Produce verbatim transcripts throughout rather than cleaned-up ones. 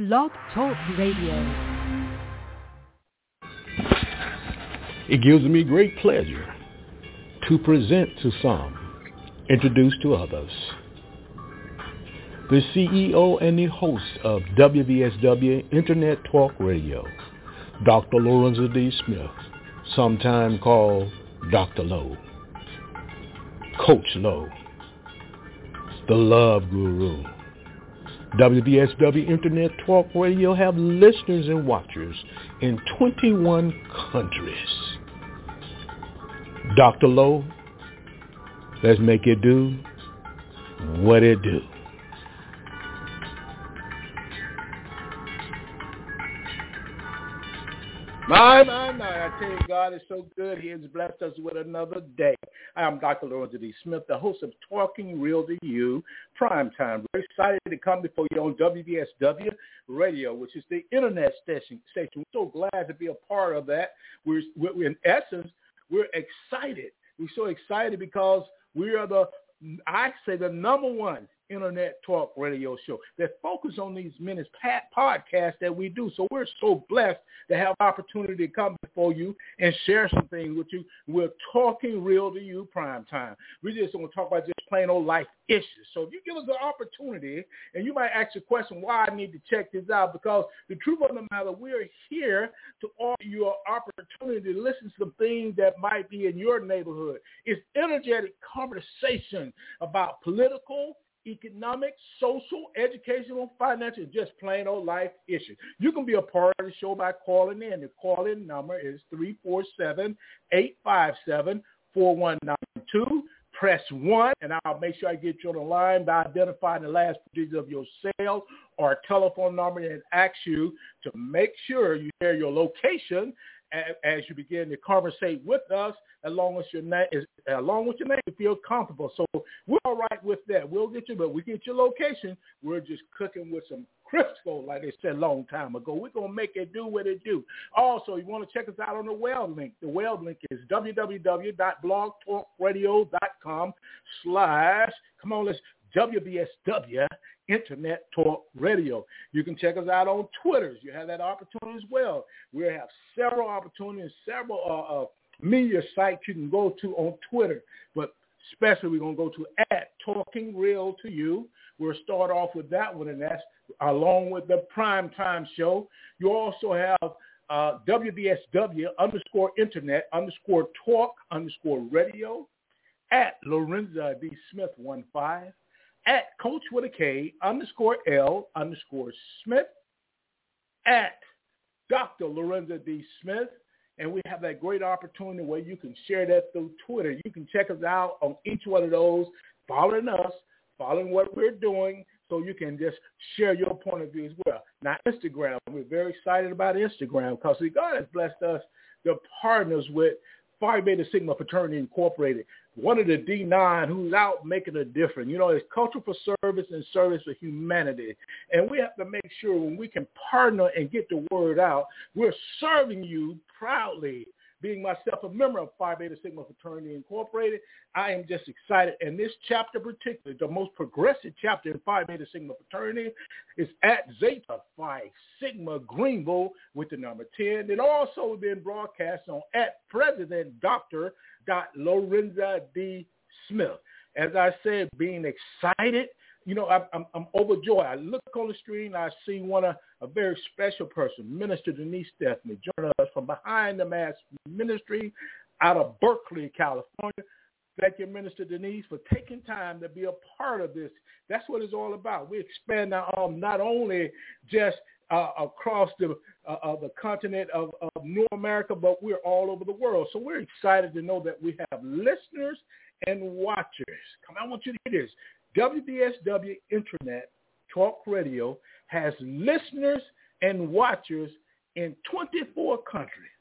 Blog Talk Radio. It gives me great pleasure to present to some, introduce to others, the C E O and the host of W V S W Internet Talk Radio, Doctor Lorenzo D. Smith, sometime called Doctor Lowe, Coach Lowe, the Love Guru. W V S W Internet Talk Radio have listeners and watchers in twenty-one countries. Doctor Lowe, let's make it do what it do. My, my, my, I tell you, God is so good. He has blessed us with another day. I am Doctor Lorenzo D. Smith, the host of Talking Real to You Primetime. We're excited to come before you on W V S W Radio, which is the internet station. We're so glad to be a part of that. We're, we're in essence, we're excited. We're so excited because we are the, I say, the number one internet talk radio show that focus on these minutes podcasts that we do. So we're so blessed to have opportunity to come before you and share some things with you. We're talking real to you prime time. We just want to talk about just plain old life issues. So if you give us the opportunity, and you might ask a question why I need to check this out, because the truth of the matter, we're here to offer you an opportunity to listen to some things that might be in your neighborhood. It's energetic conversation about political, economic, social, educational, financial, just plain old life issues. You can be a part of the show by calling in. The call-in number is three four seven, eight five seven, four one nine two. Press one, and I'll make sure I get you on the line by identifying the last digits of your cell or telephone number and ask you to make sure you share your location as you begin to conversate with us, along with your name, along with your name, you feel comfortable. So we're all right with that. We'll get you, but we get your location. We're just cooking with some Crisco, like they said a long time ago. We're going to make it do what it do. Also, you want to check us out on the web link. The web link is www.blogtalkradio.com slash, come on, let's W V S W Internet Talk Radio. You can check us out on Twitter. You have that opportunity as well. We have several opportunities, several uh, uh, media sites you can go to on Twitter, but especially we're going to go to at Talking Real to You. We'll start off with that one, and that's along with the Primetime Show. You also have uh, W V S W underscore Internet underscore Talk underscore Radio, at Lorenzo D. Smith one five, at Coach with a K underscore L underscore Smith, at Doctor Lorenzo D. Smith. And we have that great opportunity where you can share that through Twitter. You can check us out on each one of those, following us, following what we're doing, so you can just share your point of view as well. Now, Instagram, we're very excited about Instagram because God has blessed us to partners with Phi Beta Sigma Fraternity Incorporated, one of the D nine who's out making a difference. You know, it's culture for service and service for humanity. And we have to make sure when we can partner and get the word out, we're serving you proudly. Being myself a member of Phi Beta Sigma Fraternity Incorporated, I am just excited. And this chapter particularly, the most progressive chapter in Phi Beta Sigma Fraternity, is at Zeta Phi Sigma Greenville with the number ten. It also been broadcast on at President Doctor Lorenzo D. Smith. As I said, being excited, you know, I'm, I'm, I'm overjoyed. I look on the screen, I see one of a very special person, Minister Denise Stephanie, joining us from Behind the Mask Ministry out of Berkeley, California. Thank you, Minister Denise, for taking time to be a part of this. That's what it's all about. We expand our arm not only just uh, across the uh, uh, the continent of, of North America, but we're all over the world. So we're excited to know that we have listeners and watchers. Come on, I want you to hear this. W V S W Internet Talk Radio has listeners and watchers in twenty-four countries,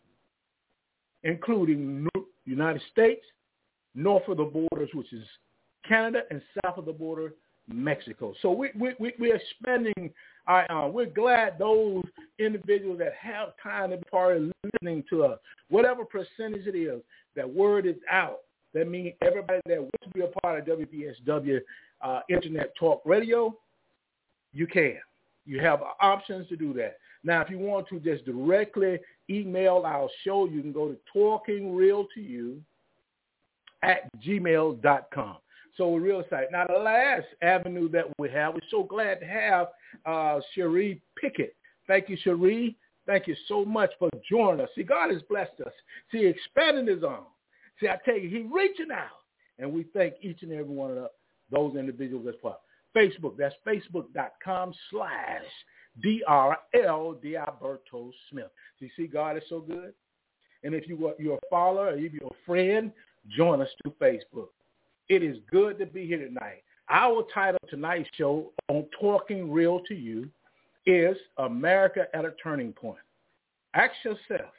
including United States, north of the borders, which is Canada, and south of the border, Mexico. So we, we, we, we're expanding. Our, uh, we're glad those individuals that have time to be part of listening to us, whatever percentage it is, that word is out. That means everybody that wants to be a part of W V S W uh, Internet Talk Radio, you can. You have options to do that. Now, if you want to just directly email our show, you can go to talking real to you at gmail dot com. So we're real excited. Now, the last avenue that we have, we're so glad to have uh, Cherie Pickett. Thank you, Cherie. Thank you so much for joining us. See, God has blessed us. See, expanding his arm. See, I tell you, he's reaching out. And we thank each and every one of the, those individuals as well. Facebook, that's facebook.com slash D R L Dialberto Smith. So you see, God is so good. And if you, you're a follower or if you're a friend, join us through Facebook. It is good to be here tonight. Our title of tonight's show on Talking Real to You is America at a Turning Point. Ask yourself,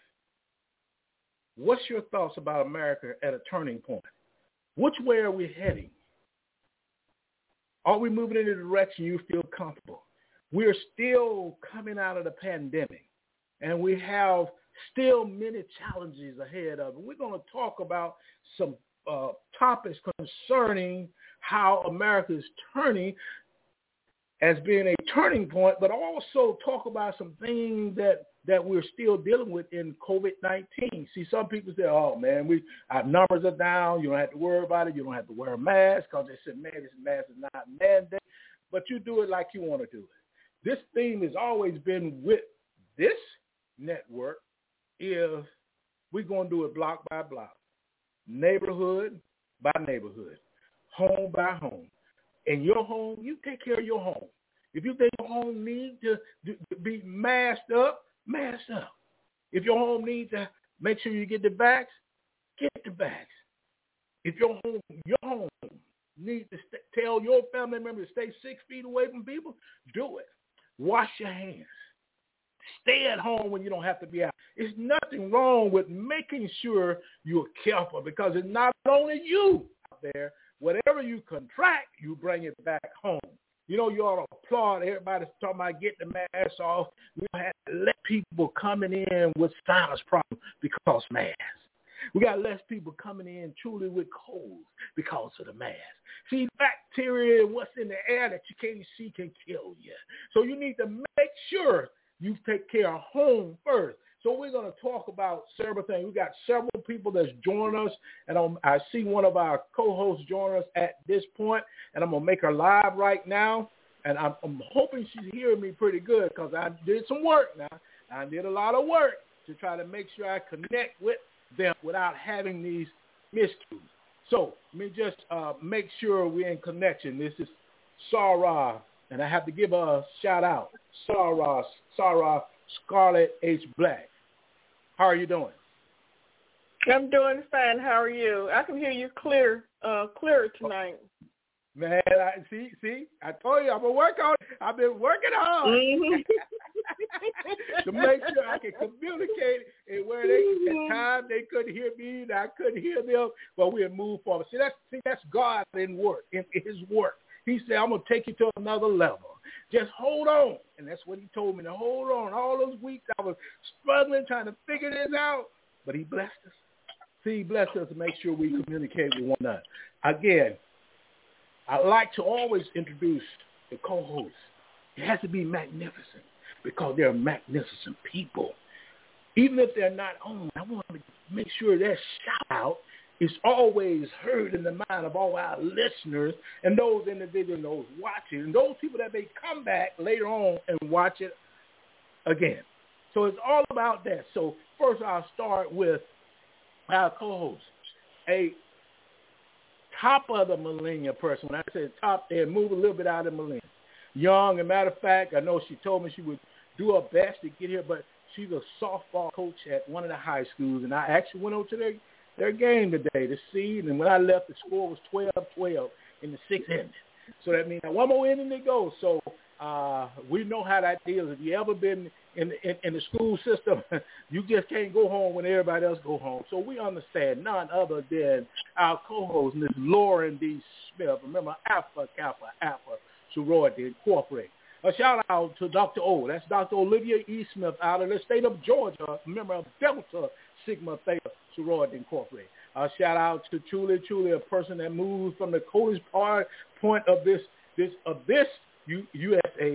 what's your thoughts about America at a turning point? Which way are we heading? Are we moving in the direction you feel comfortable? We're still coming out of the pandemic, and we have still many challenges ahead of it. We're going to talk about some uh, topics concerning how America is turning as being a turning point, but also talk about some things that, that we're still dealing with in COVID nineteen. See, some people say, oh, man, we our numbers are down. You don't have to worry about it. You don't have to wear a mask because they said, man, this mask is not mandate. But you do it like you want to do it. This theme has always been with this network is we're going to do it block by block, neighborhood by neighborhood, home by home. In your home, you take care of your home. If you think your home needs to, to be masked up, masked up. If your home needs to make sure you get the vax, get the vax. If your home, your home needs to st- tell your family member to stay six feet away from people, do it. Wash your hands. Stay at home when you don't have to be out. There's nothing wrong with making sure you're careful because it's not only you out there. Whatever you contract, you bring it back home. You know, you ought to applaud everybody talking about getting the mask off. We don't have to let people coming in with sinus problems because masks. We got less people coming in truly with colds because of the mask. See, bacteria and what's in the air that you can't see can kill you. So you need to make sure you take care of home first. So we're going to talk about several things. We got several people that's joining us, and I'm, I see one of our co-hosts join us at this point, and I'm going to make her live right now, and I'm, I'm hoping she's hearing me pretty good because I did some work now. I did a lot of work to try to make sure I connect with them without having these miscues. So let me just uh, make sure we're in connection. This is Sarah, and I have to give her a shout-out, Sarah, Sarah Scarlett H. Black. How are you doing? I'm doing fine. How are you? I can hear you clear, uh, clearer tonight. Man, I see, see, I told you I'm gonna work on it. I've been working hard mm-hmm. to make sure I can communicate and where they at times they couldn't hear me and I couldn't hear them, but we'll move forward. See, that's see, that's God in work, in His work. He said, I'm gonna take you to another level. Just hold on. And that's what he told me, to hold on. All those weeks I was struggling, trying to figure this out. But he blessed us. See, he blessed us to make sure we communicate with one another. Again, I like to always introduce the co-hosts. It has to be magnificent because they're magnificent people. Even if they're not on, I want to make sure their shout-out is always heard in the mind of all our listeners and those individuals, those watching, and those people that may come back later on and watch it again. So it's all about that. So first I'll start with our co-host, a top of the millennial person. When I say top there, move a little bit out of the millennial. Young, as a matter of fact, I know she told me she would do her best to get here, but she's a softball coach at one of the high schools, and I actually went over to their their game today to see, and when I left, the score was twelve twelve in the sixth inning. So that means one more inning to go. So uh, we know how that deals. If you ever been in the, in, in the school system, you just can't go home when everybody else go home. So we understand none other than our co-host, Miz Lauren D. Smith. Remember, Alpha Kappa Alpha Sorority Incorporated. A shout out to Doctor O. That's Doctor Olivia E. Smith out of the state of Georgia, a member of Delta Sigma Theta Sorority Incorporated. A shout out to truly, truly a person that moves from the coldest part point of this this of this U, U S A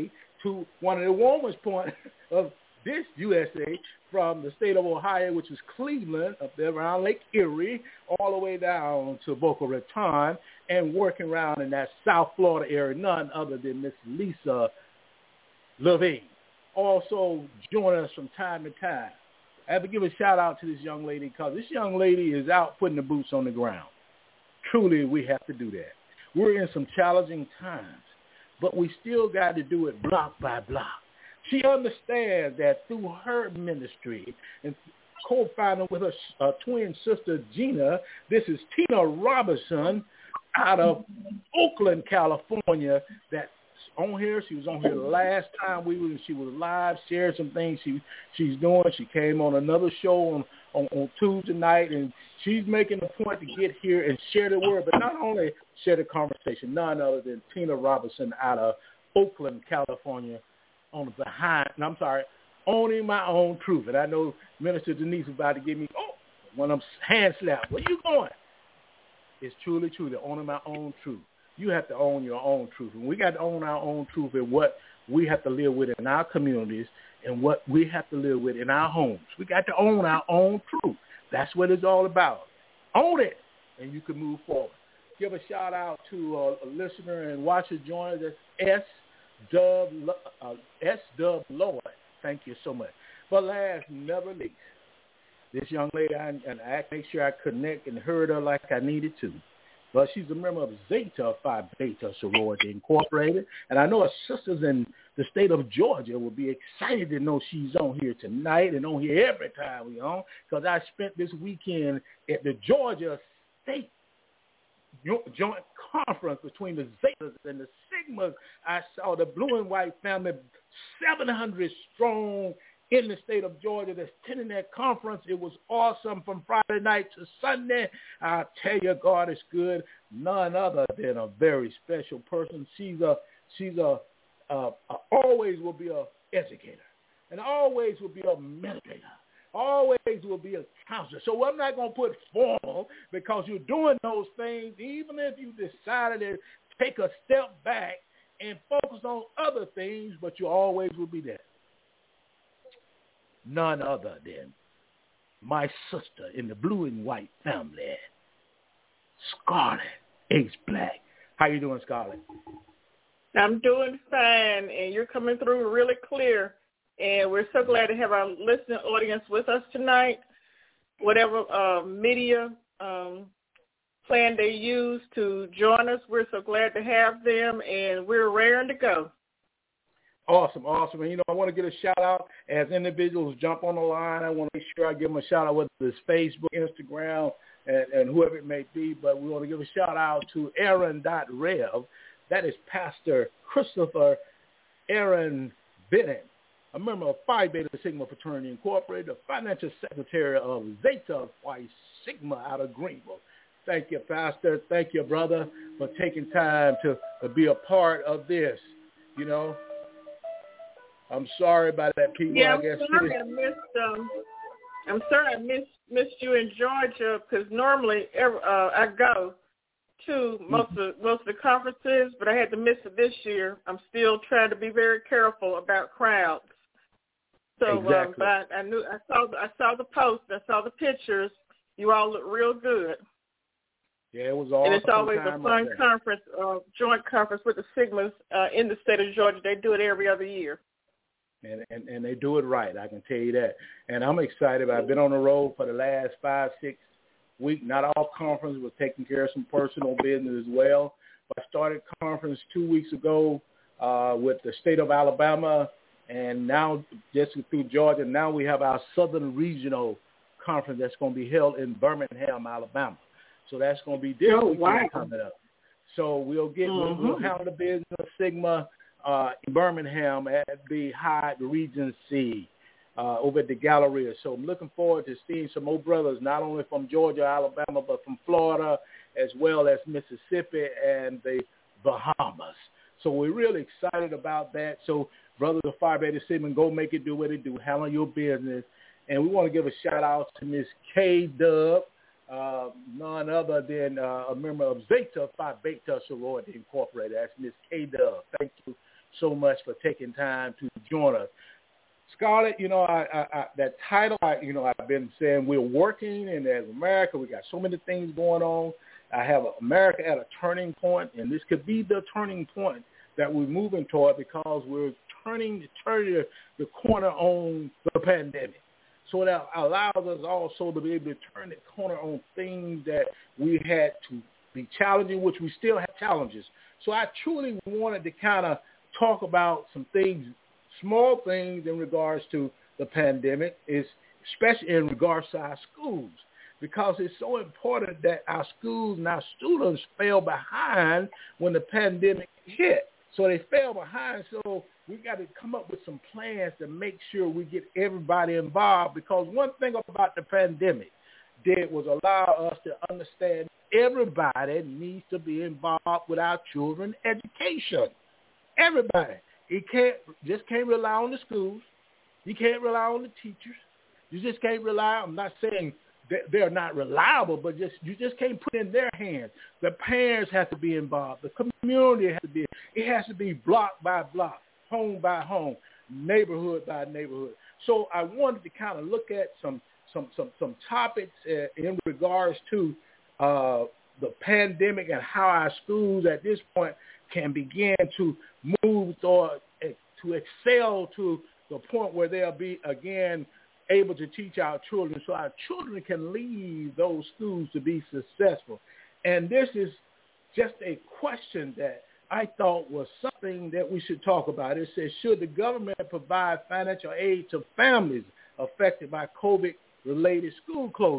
to one of the warmest points of this U S A, from the state of Ohio, which is Cleveland, up there around Lake Erie, all the way down to Boca Raton, and working around in that South Florida area, none other than Miss Lisa Levine. Also join us from time to time. I have to give a shout out to this young lady, because this young lady is out putting the boots on the ground. Truly, we have to do that. We're in some challenging times, but we still got to do it block by block. She understands that through her ministry and co-founder with her uh, twin sister, Gina, this is Tina Robinson out of Oakland, California, that's on here. She was on here last time we were, she was live, shared some things she she's doing. She came on another show on, on, on Tuesday night, and she's making a point to get here and share the word, but not only share the conversation, none other than Tina Robinson out of Oakland, California, on the behind, and I'm sorry, owning my own truth. And I know Minister Denise is about to give me, oh, one of them hand slaps. Where you going? It's truly true, the owning my own truth. You have to own your own truth. And we got to own our own truth in what we have to live with in our communities and what we have to live with in our homes. We got to own our own truth. That's what it's all about. Own it, and you can move forward. Give a shout out to a, a listener and watcher joiner. That's S. Dub, uh, S. Dub Lloyd. Thank you so much. But last, never least, this young lady, I, and I make sure I connect and heard her like I needed to. But she's a member of Zeta Phi Beta Sorority Incorporated, and I know her sisters in the state of Georgia will be excited to know she's on here tonight and on here every time we on, because I spent this weekend at the Georgia State Joint Conference between the Zetas and the Sigmas. I saw the blue and white family, seven hundred strong in the state of Georgia, that's attending that conference. It was awesome from Friday night to Sunday. I tell you, God is good. None other than a very special person. She's a she's a, a, a always will be a educator, and always will be a meditator. Always will be a counselor. So I'm not going to put formal, because you're doing those things, even if you decided to take a step back and focus on other things, but you always will be there. None other than my sister in the blue and white family, Scarlett Ace Black. How you doing, Scarlett? I'm doing fine, and you're coming through really clear. And we're so glad to have our listening audience with us tonight. Whatever uh, media um, plan they use to join us, we're so glad to have them, and we're raring to go. Awesome, awesome. And, you know, I want to get a shout-out as individuals jump on the line. I want to make sure I give them a shout-out, whether it's Facebook, Instagram, and, and whoever it may be. But we want to give a shout-out to Aaron dot Rev. That is Pastor Christopher Aaron Bennett, a member of Phi Beta Sigma Fraternity Incorporated, the financial secretary of Zeta Phi Sigma out of Greenville. Thank you, Pastor. Thank you, brother, for taking time to, to be a part of this. You know, I'm sorry about that, people. Yeah, I guess I'm sorry I missed. Um, I'm sorry I missed missed you in Georgia, because normally every, uh, I go to most mm-hmm. of most of the conferences, but I had to miss it this year. I'm still trying to be very careful about crowds. So, exactly. um, but I, I knew I saw I saw the post, I saw the pictures. You all look real good. Yeah, it was awesome. And it's always a fun conference, uh, joint conference with the Sigmas uh, in the state of Georgia. They do it every other year. And, and and they do it right, I can tell you that. And I'm excited. I've been on the road for the last five, six weeks. Not all conferences, was taking care of some personal business as well. But I started conference two weeks ago uh, with the state of Alabama, and now just through Georgia. Now we have our Southern Regional Conference that's going to be held in Birmingham, Alabama. So that's going to be this oh, weekend wow. coming up. So we'll get mm-hmm. we'll, we'll handle the business of Sigma uh, in Birmingham at the Hyatt Regency uh, over at the Galleria. So I'm looking forward to seeing some more brothers, not only from Georgia, Alabama, but from Florida, as well as Mississippi and the Bahamas. So we're really excited about that. So brothers of Phi Beta Sigma, go make it do what it do. Handle your business. And we want to give a shout-out to Miss K-Dub, uh, none other than uh, a member of Zeta Phi Beta Sorority Incorporated. That's Miss K-Dub. Thank you so much for taking time to join us. Scarlett, you know, I, I, I, that title, I, you know, I've been saying we're working, and as America, we got so many things going on. I have America at a turning point, and this could be the turning point that we're moving toward because we're turning, turning the corner on the pandemic. So that allows us also to be able to turn the corner on things that we had to be challenging, which we still have challenges. So I truly wanted to kind of talk about some things, small things in regards to the pandemic, is especially in regards to our schools, because it's so important that our schools and our students fell behind when the pandemic hit. So they fell behind, so we got to come up with some plans to make sure we get everybody involved, because one thing about the pandemic did was allow us to understand everybody needs to be involved with our children's education. Everybody. You can't just can't rely on the schools. You can't rely on the teachers. You just can't rely. I'm not saying that they're not reliable, but just you just can't put in their hands. The parents have to be involved. The community has to be. It has to be block by block, home by home, neighborhood by neighborhood. So I wanted to kind of look at some some some some topics uh, in regards to uh, the pandemic and how our schools at this point can begin to move toward, to excel to the point where they'll be, again, able to teach our children so our children can leave those schools to be successful. And this is just a question that I thought was something that we should talk about. It says, should the government provide financial aid to families affected by COVID-related school closures?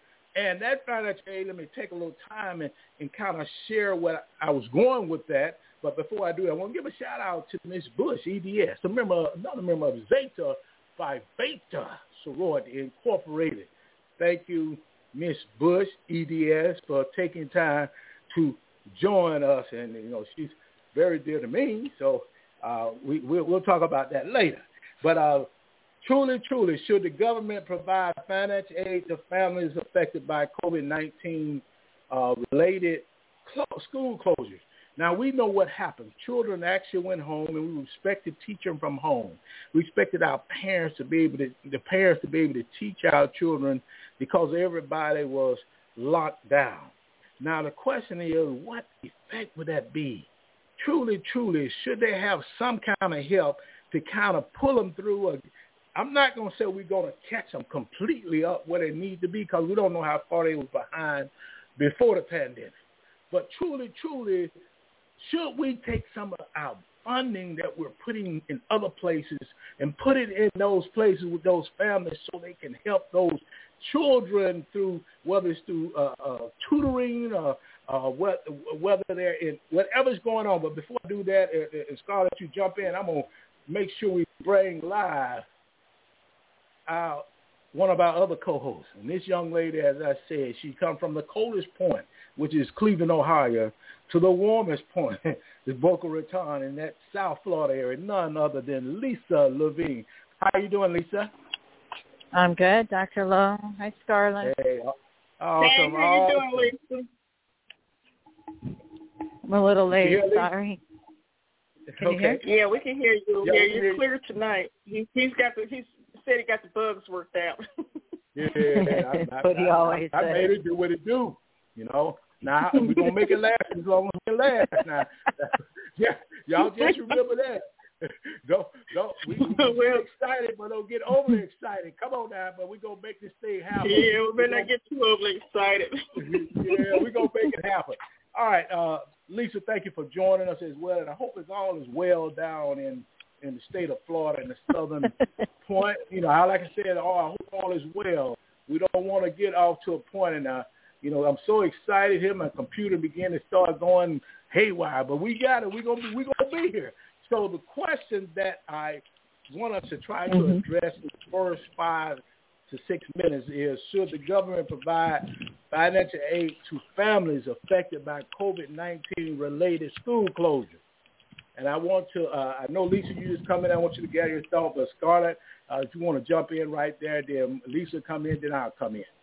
And that financial aid, let me take a little time and, and kind of share what I was going with that. But before I do that, I want to give a shout-out to Miss Bush, E D S, a member, another member of Zeta Phi Beta Sorority Incorporated. Thank you, Miss Bush, E D S, for taking time to join us. And, you know, she's very dear to me, so uh, we, we'll, we'll talk about that later. But uh, truly, truly, should the government provide financial aid to families affected by COVID nineteen uh, related clo- school closures? Now, we know what happened. Children actually went home, and we expected to teach them from home. We expected our parents to be able to, the parents to be able to teach our children because everybody was locked down. Now, the question is, what effect would that be? Truly, truly, should they have some kind of help to kind of pull them through? A, I'm not going to say we're going to catch them completely up where they need to be because we don't know how far they were behind before the pandemic. But truly, truly, should we take some of our funding that we're putting in other places and put it in those places with those families so they can help those children through, whether it's through uh, uh, tutoring or uh, what, whether they're in whatever's going on. But before I do that, and Scarlett, you jump in, I'm going to make sure we bring live our, one of our other co-hosts. And this young lady, as I said, she come from the coldest point, which is Cleveland, Ohio, to the warmest point is Boca Raton in that South Florida area, none other than Lisa Levine. How are you doing, Lisa? I'm good, Doctor Lowe. Hi, Scarlett. Hey, awesome. Hey, how you doing, Lisa? I'm a little late, you sorry. Can okay. you hear? Yeah, we can hear you. Yeah, Yeah, you're you're clear tonight. He, he's got the. He said he got the bugs worked out. Yeah, I, I, what he I, always I, says. I made it do what it do, you know. Now, we're going to make it last as long as we can last. Now, yeah, y'all just remember that. don't, don't, we, we get excited, but don't get overly excited. Come on now, but we're going to make this thing happen. Yeah, we better not get too overly excited. Yeah, we're going to make it happen. All right, uh, Lisa, thank you for joining us as well, and I hope it's all is well down in, in the state of Florida, in the southern point. You know, like I said, oh, I hope all is well. We don't want to get off to a point, and uh, you know, I'm so excited here. My computer began to start going haywire, but we got it. We're gonna be, we're gonna be here. So the question that I want us to try to mm-hmm. address in the first five to six minutes is: should the government provide financial aid to families affected by COVID nineteen related school closure? And I want to, uh, I know, Lisa, you just come in. I want you to get your thought. But Scarlett, uh, if you want to jump in right there, then Lisa come in, then I'll come in.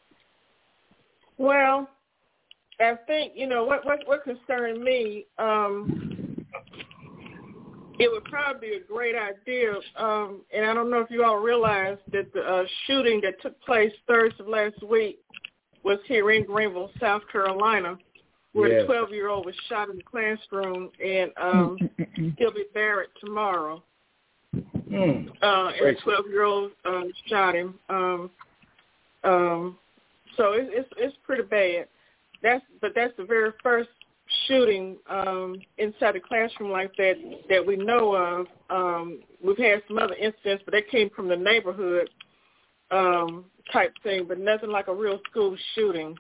Well, I think, you know, what what, what concerned me, um, it would probably be a great idea. Um, and I don't know if you all realize that the uh, shooting that took place Thursday of last week was here in Greenville, South Carolina, where yes. the twelve-year-old was shot in the classroom, and um, he'll be buried tomorrow. Mm. Uh, and a twelve-year-old um, shot him. Um, um, so it, it's it's pretty bad. That's but that's the very first shooting um, inside the classroom like that that we know of. Um, we've had some other incidents, but that came from the neighborhood um, type thing, but nothing like a real school shooting.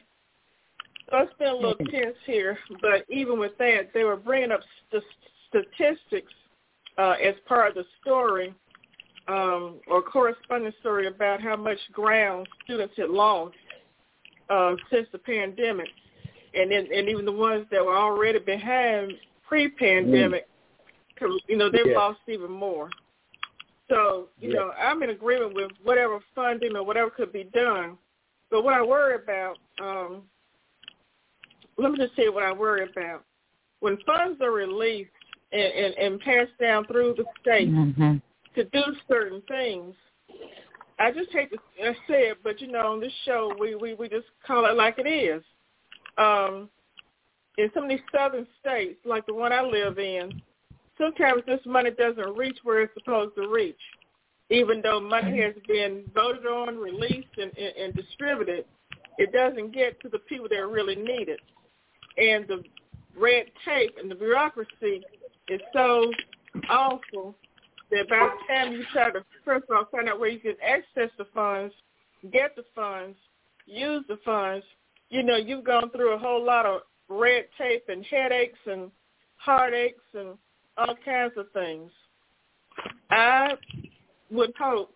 So it's been a little tense here, but even with that, they were bringing up st- statistics uh, as part of the story um, or corresponding story about how much ground students had lost uh, since the pandemic. And then, and even the ones that were already behind pre-pandemic, mm. you know, they've yeah. lost even more. So, you yeah. know, I'm in agreement with whatever funding or whatever could be done. But what I worry about, um, let me just say what I worry about. When funds are released and, and, and passed down through the state mm-hmm. to do certain things, I just hate to say it, but, you know, on this show, we, we, we just call it like it is. Um, in some of these southern states, like the one I live in, sometimes this money doesn't reach where it's supposed to reach. Even though money has been voted on, released, and, and, and distributed, it doesn't get to the people that really need it. And the red tape and the bureaucracy is so awful that by the time you try to, first of all, find out where you can access the funds, get the funds, use the funds, you know, you've gone through a whole lot of red tape and headaches and heartaches and all kinds of things. I would hope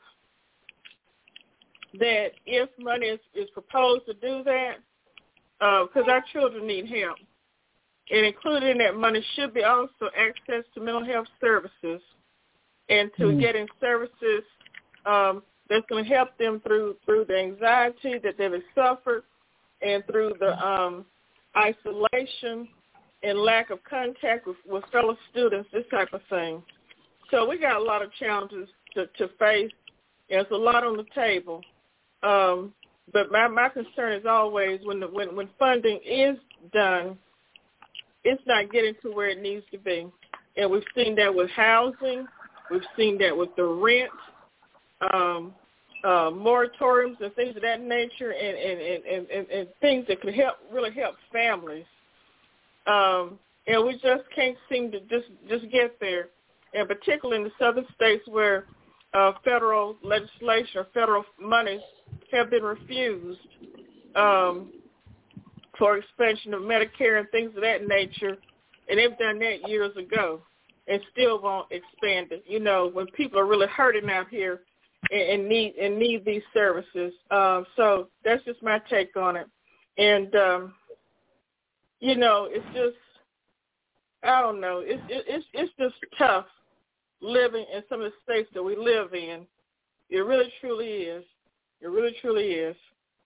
that if money is, is proposed to do that, because uh, our children need help, and included in that money should be also access to mental health services and to mm. getting services um, that's going to help them through through the anxiety that they've suffered and through the um, isolation and lack of contact with, with fellow students, this type of thing. So we got a lot of challenges to, to face. There's a lot on the table. Um, but my, my concern is always when, the, when when funding is done, it's not getting to where it needs to be. And we've seen that with housing. We've seen that with the rent, um, uh, moratoriums and things of that nature, and, and, and, and, and things that could help really help families. Um, and we just can't seem to just, just get there, and particularly in the southern states where uh, federal legislation or federal monies have been refused um, for expansion of Medicare and things of that nature, and they've done that years ago and still won't expand it. You know, when people are really hurting out here and, and need and need these services. Um, so that's just my take on it. And um, you know, it's just I don't know. It's it, it's it's just tough living in some of the states that we live in. It really truly is. It really truly is.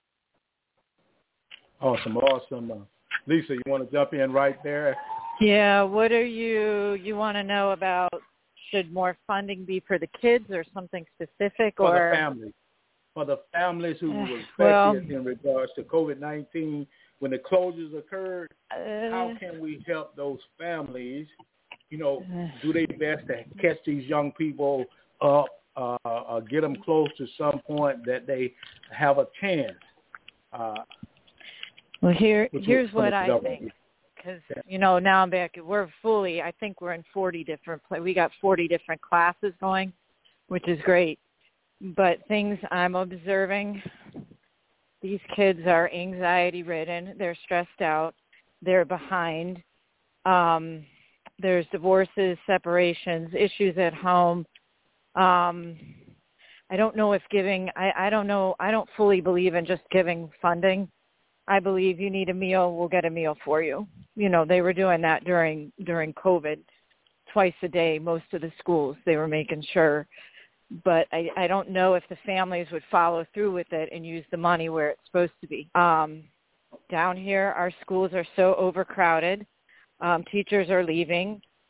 Awesome, awesome. Uh, Lisa, you want to jump in right there? Yeah, what are you, you want to know about, should more funding be for the kids or something specific? For or the families. For the families who were affected well, in regards to COVID nineteen, when the closures occurred, uh, how can we help those families, you know, do their best to catch these young people up, uh, uh, get them close to some point that they have a chance? Uh, well, here, here's what I think. Because, you know, now I'm back. We're fully, I think we're in forty different, we got forty different classes going, which is great. But things I'm observing, these kids are anxiety-ridden. They're stressed out. They're behind. Um, there's divorces, separations, issues at home. Um, I don't know if giving, I, I don't know, I don't fully believe in just giving funding. I believe you need a meal, we'll get a meal for you. You know, they were doing that during during COVID, twice a day, most of the schools, they were making sure. But I, I don't know if the families would follow through with it and use the money where it's supposed to be. Um, down here, our schools are so overcrowded. Um, teachers are leaving.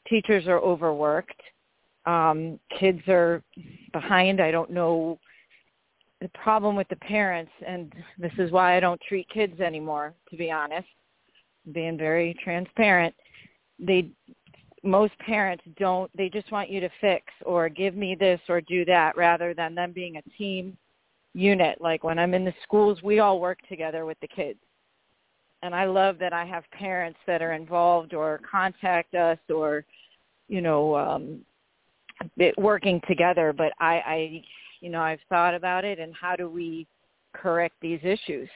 teachers are overworked. Um, kids are behind. I don't know the problem with the parents, and this is why I don't treat kids anymore, to be honest, being very transparent. They, most parents don't, they just want you to fix or give me this or do that rather than them being a team unit. Like when I'm in the schools, we all work together with the kids. And I love that I have parents that are involved or contact us or, you know, um, working together. But I, I, you know, I've thought about it and how do we correct these issues?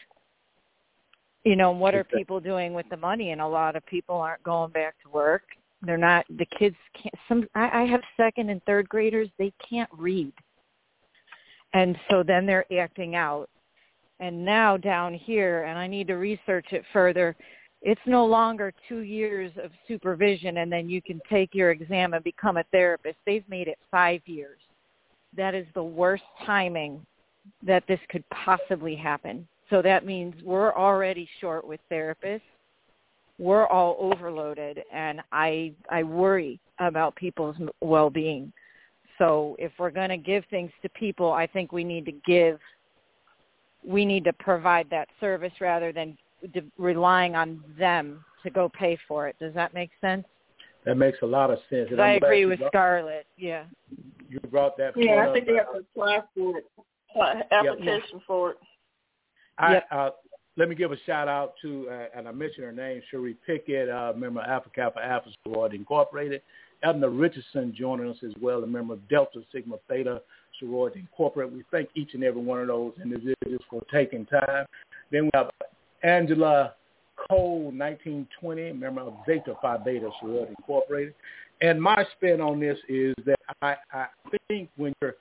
You know, what are people doing with the money? And a lot of people aren't going back to work. They're not, the kids can't, some, I, I have second and third graders, they can't read. And so then they're acting out. And now down here, and I need to research it further, it's no longer two years of supervision and then you can take your exam and become a therapist. They've made it five years. That is the worst timing that this could possibly happen. So that means we're already short with therapists. We're all overloaded, and I I worry about people's well-being. So if we're going to give things to people, I think we need to give, we need to provide that service rather than de- relying on them to go pay for it. Does that make sense? That makes a lot of sense. And I agree with brought, Scarlett, yeah. You brought that point Yeah, up. I think they have to apply for it, uh, application yep. for it. I, yep. uh, let me give a shout out to, uh, and I mentioned her name, Cherie Pickett, uh, member of Alpha Kappa Alpha Sorority Incorporated. Edna Richardson joining us as well, a member of Delta Sigma Theta Sorority Incorporated. We thank each and every one of those individuals for taking time. Then we have Angela Cole, nineteen twenty, member of Zeta Phi Beta Sorority Incorporated. And my spin on this is that I, I think when you're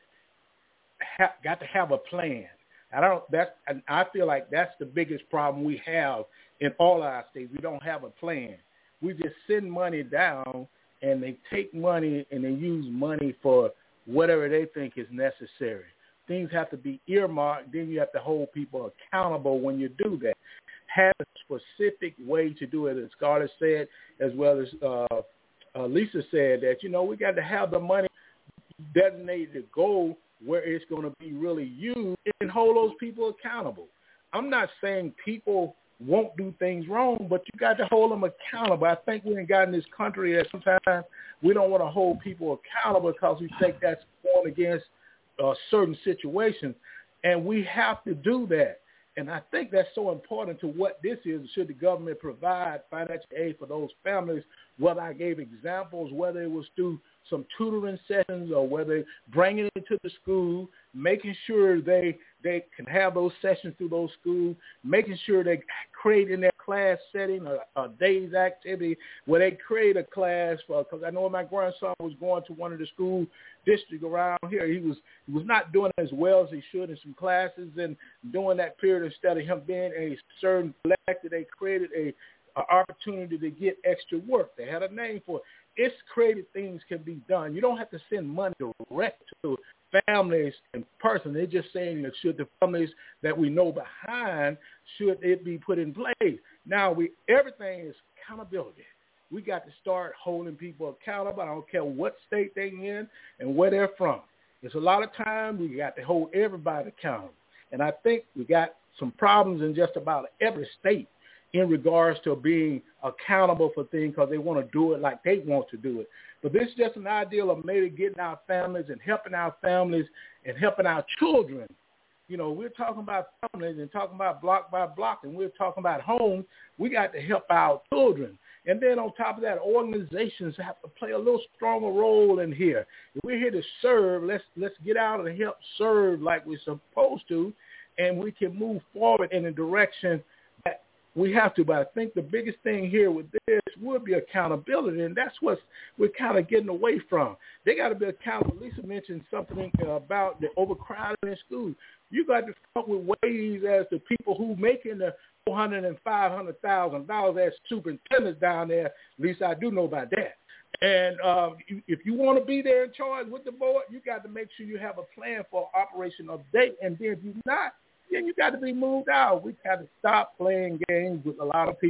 ha- got to have a plan, I don't. That's. And I feel like that's the biggest problem we have in all our states. We don't have a plan. We just send money down, and they take money and they use money for whatever they think is necessary. Things have to be earmarked. Then you have to hold people accountable when you do that. Have a specific way to do it, as Scarlett said, as well as uh, uh, Lisa said, that, you know, we got to have the money designated to go where it's going to be really used and hold those people accountable. I'm not saying people won't do things wrong, but you got to hold them accountable. I think we've got in this country that sometimes we don't want to hold people accountable because we think that's going against uh, certain situations, and we have to do that. And I think that's so important to what this is. Should the government provide financial aid for those families, whether I gave examples, whether it was through some tutoring sessions or whether bringing it to the school, making sure they they can have those sessions through those schools, making sure they create in their class setting a, a day's activity where they create a class for, because I know my grandson was going to one of the school districts around here. He was he was not doing as well as he should in some classes, and during that period, instead of him being a certain collector, they created a, a opportunity to get extra work. They had a name for it. It's creative things can be done. You don't have to send money direct to families in person. They're just saying that should the families that we know behind, should it be put in place. Now, we everything is accountability. We got to start holding people accountable. I don't care what state they're in and where they're from. There's a lot of time we got to hold everybody accountable. And I think we got some problems in just about every state in regards to being accountable for things because they want to do it like they want to do it. But this is just an ideal of maybe getting our families and helping our families and helping our children. You know, we're talking about families and talking about block by block, and we're talking about homes. We got to help our children. And then on top of that, organizations have to play a little stronger role in here. If we're here to serve, let's let's get out and help serve like we're supposed to, and we can move forward in a direction that we have to. But I think the biggest thing here with this would be accountability, and that's what we're kind of getting away from. They got to be accountable. Lisa mentioned something about the overcrowding in school. You got to come up with ways as the people who making the four hundred and five hundred thousand dollars as superintendents down there. At least I do know about that. And uh, if you want to be there in charge with the board, you got to make sure you have a plan for operation of date. And then if you're not, then you got to be moved out. We got to stop playing games with a lot of people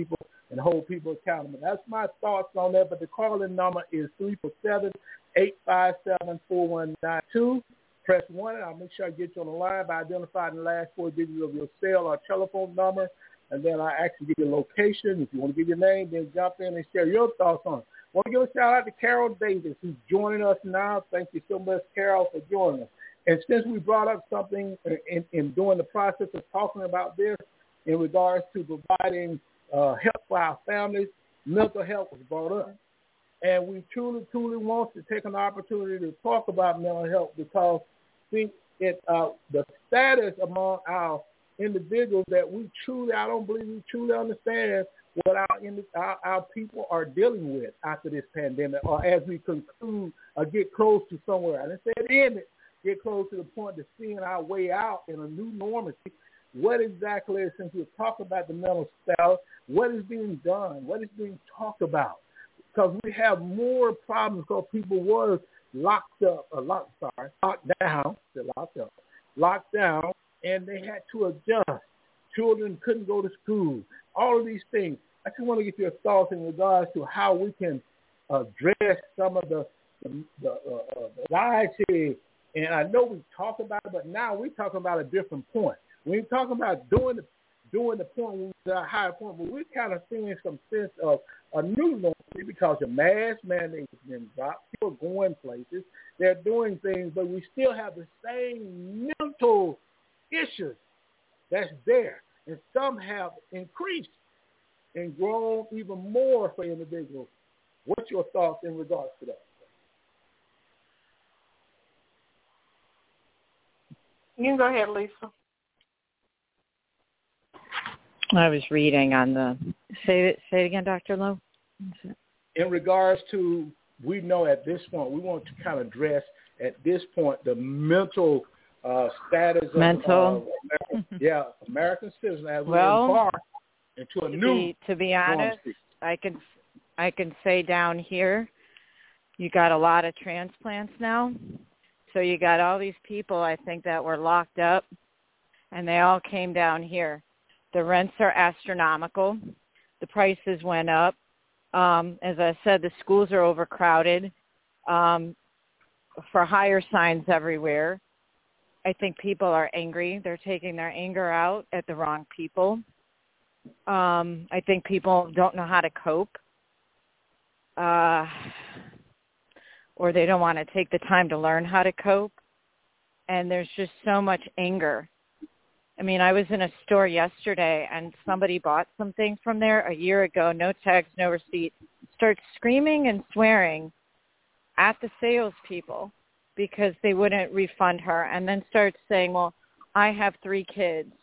and hold people accountable. That's my thoughts on that, but the call-in number is three four seven, eight five seven, four one nine two. Press one, and I'll make sure I get you on the line by identifying the last four digits of your cell or telephone number, and then I actually give you a location. If you want to give your name, then jump in and share your thoughts on it. I want to give a shout-out to Carol Davis, who's joining us now. Thank you so much, Carol, for joining us. And since we brought up something in, in doing the process of talking about this in regards to providing uh, help for our families, mental health was brought up. And we truly, truly want to take an opportunity to talk about mental health because see, it, uh, the status among our individuals that we truly, I don't believe we truly understand what our, our, our people are dealing with after this pandemic or as we conclude or get close to somewhere. I didn't say it ended. Get close to the point of seeing our way out in a new normalcy. What exactly, since we're talking about the mental status, what is being done? What is being talked about? Because we have more problems because people were locked up, or locked, sorry, locked down, they're locked up, locked down, and they had to adjust. Children couldn't go to school. All of these things. I just want to get your thoughts in regards to how we can address some of the, the, the uh, anxiety. And I know we talk about it, but now we're talking about a different point. We're talking about doing the doing the point when we're at a higher point, but we're kind of seeing some sense of a new normalcy because the mask mandate has been dropped. People are going places. They're doing things, but we still have the same mental issues that's there. And some have increased and grown even more for individuals. What's your thoughts in regards to that? You can go ahead, Lisa. I was reading on the, say it, say it again, Doctor Lowe. In regards to, we know at this point, we want to kind of address at this point the mental uh, status of, mental. uh, American, yeah, American citizens as we well, embark into a to new. Be, to be honest, I can I can say down here, you got a lot of transplants now. So you got all these people, I think, that were locked up, and they all came down here. The rents are astronomical. The prices went up. Um, as I said, the schools are overcrowded. Um, for hire signs everywhere. I think people are angry. They're taking their anger out at the wrong people. Um, I think people don't know how to cope. Uh, or they don't want to take the time to learn how to cope. And there's just so much anger. I mean, I was in a store yesterday and somebody bought something from there a year ago, no tags, no receipt, starts screaming and swearing at the salespeople because they wouldn't refund her, and then starts saying, well, I have three kids.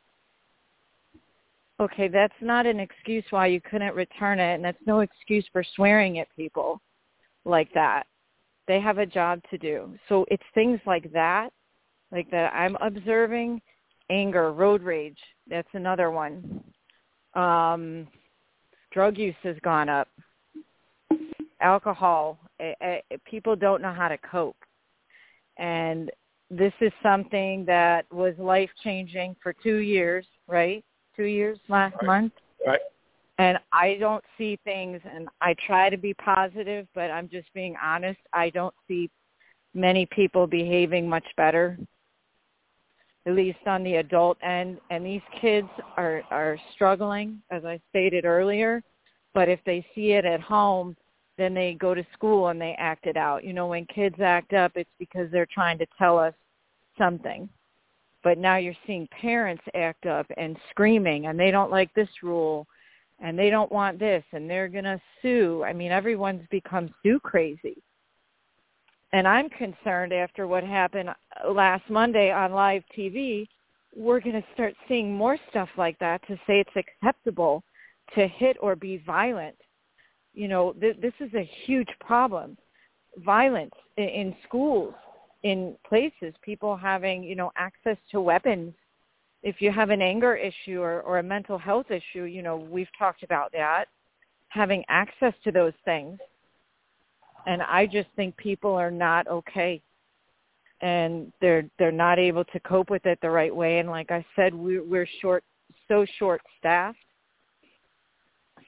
Okay, that's not an excuse why you couldn't return it, and that's no excuse for swearing at people like that. They have a job to do. So it's things like that, like that I'm observing. Anger, road rage, that's another one. Um, drug use has gone up. Alcohol, it, it, people don't know how to cope. And this is something that was life-changing for two years, right? Two years last right. month. Right. And I don't see things, and I try to be positive, but I'm just being honest. I don't see many people behaving much better, at least on the adult end. And these kids are, are struggling, as I stated earlier. But if they see it at home, then they go to school and they act it out. You know, when kids act up, it's because they're trying to tell us something. But now you're seeing parents act up and screaming, and they don't like this rule, and they don't want this, and they're going to sue. I mean, everyone's become sue crazy. And I'm concerned after what happened last Monday on live T V, we're going to start seeing more stuff like that to say it's acceptable to hit or be violent. You know, th- this is a huge problem. Violence in, in schools, in places, people having, you know, access to weapons. If you have an anger issue or, or a mental health issue, you know, we've talked about that, having access to those things. And I just think people are not okay, and they're they're not able to cope with it the right way. And like I said, we're, we're short, so short-staffed.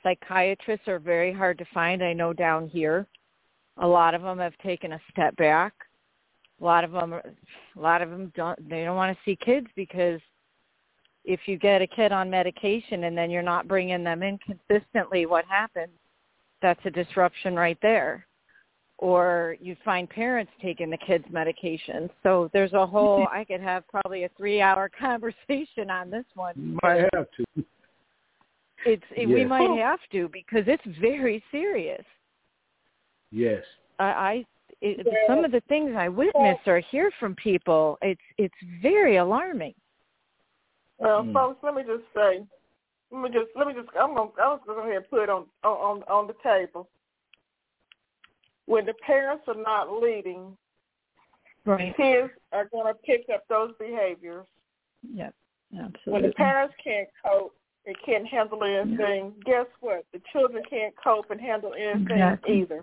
psychiatrists are very hard to find. I know down here, a lot of them have taken a step back. A lot of them, a lot of them don't. They don't want to see kids because if you get a kid on medication and then you're not bringing them in consistently, what happens? That's a disruption right there. Or you find parents taking the kids' medication. So there's a whole, I could have probably a three-hour conversation on this one. You might have to. It's it, Yes. We might have to because it's very serious. Yes. I, I it, some of the things I witness or hear from people, it's it's very alarming. Well, Mm. folks, let me just say, let me just let me just I'm gonna I'm gonna go ahead and put it on on on the table. When the parents are not leading, Right. kids are going to pick up those behaviors. Yep. Absolutely. When the parents can't cope and can't handle anything, guess what? The children can't cope and handle anything Exactly. either.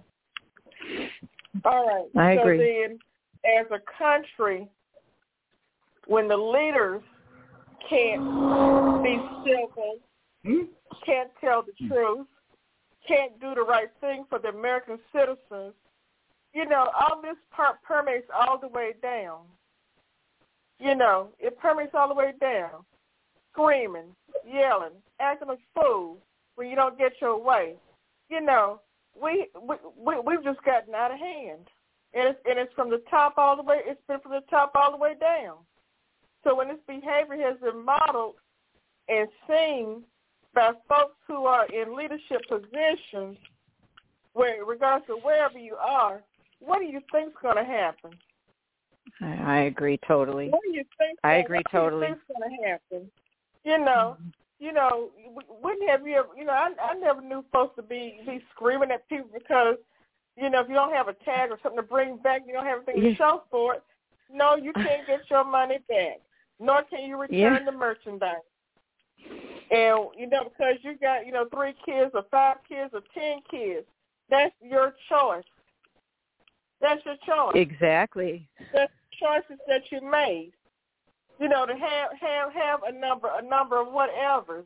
All right. I so agree. then, as a country, when the leaders can't be civil, Hmm? can't tell the truth, can't do the right thing for the American citizens, you know, all this part permeates all the way down. You know, it permeates all the way down. Screaming, yelling, acting a fool when you don't get your way. You know, we, we, we, we've just gotten out of hand. And it's, and it's from the top all the way, it's been from the top all the way down. So when this behavior has been modeled and seen by folks who are in leadership positions, where regardless of wherever you are, what do you think is going to happen? I, I agree totally. What do you think? I agree what totally. What do you think is going to happen? You know, mm-hmm. you know, wouldn't have you ever? You know, I, I never knew folks to be be screaming at people because, you know, if you don't have a tag or something to bring back, you don't have anything to show for it. No, you can't get your money back, nor can you return yeah. the merchandise. And, you know, because you got, you know, three kids or five kids or ten kids, that's your choice. That's your choice. Exactly. That's choices that you made. You know, to have have have a number a number of whatevers.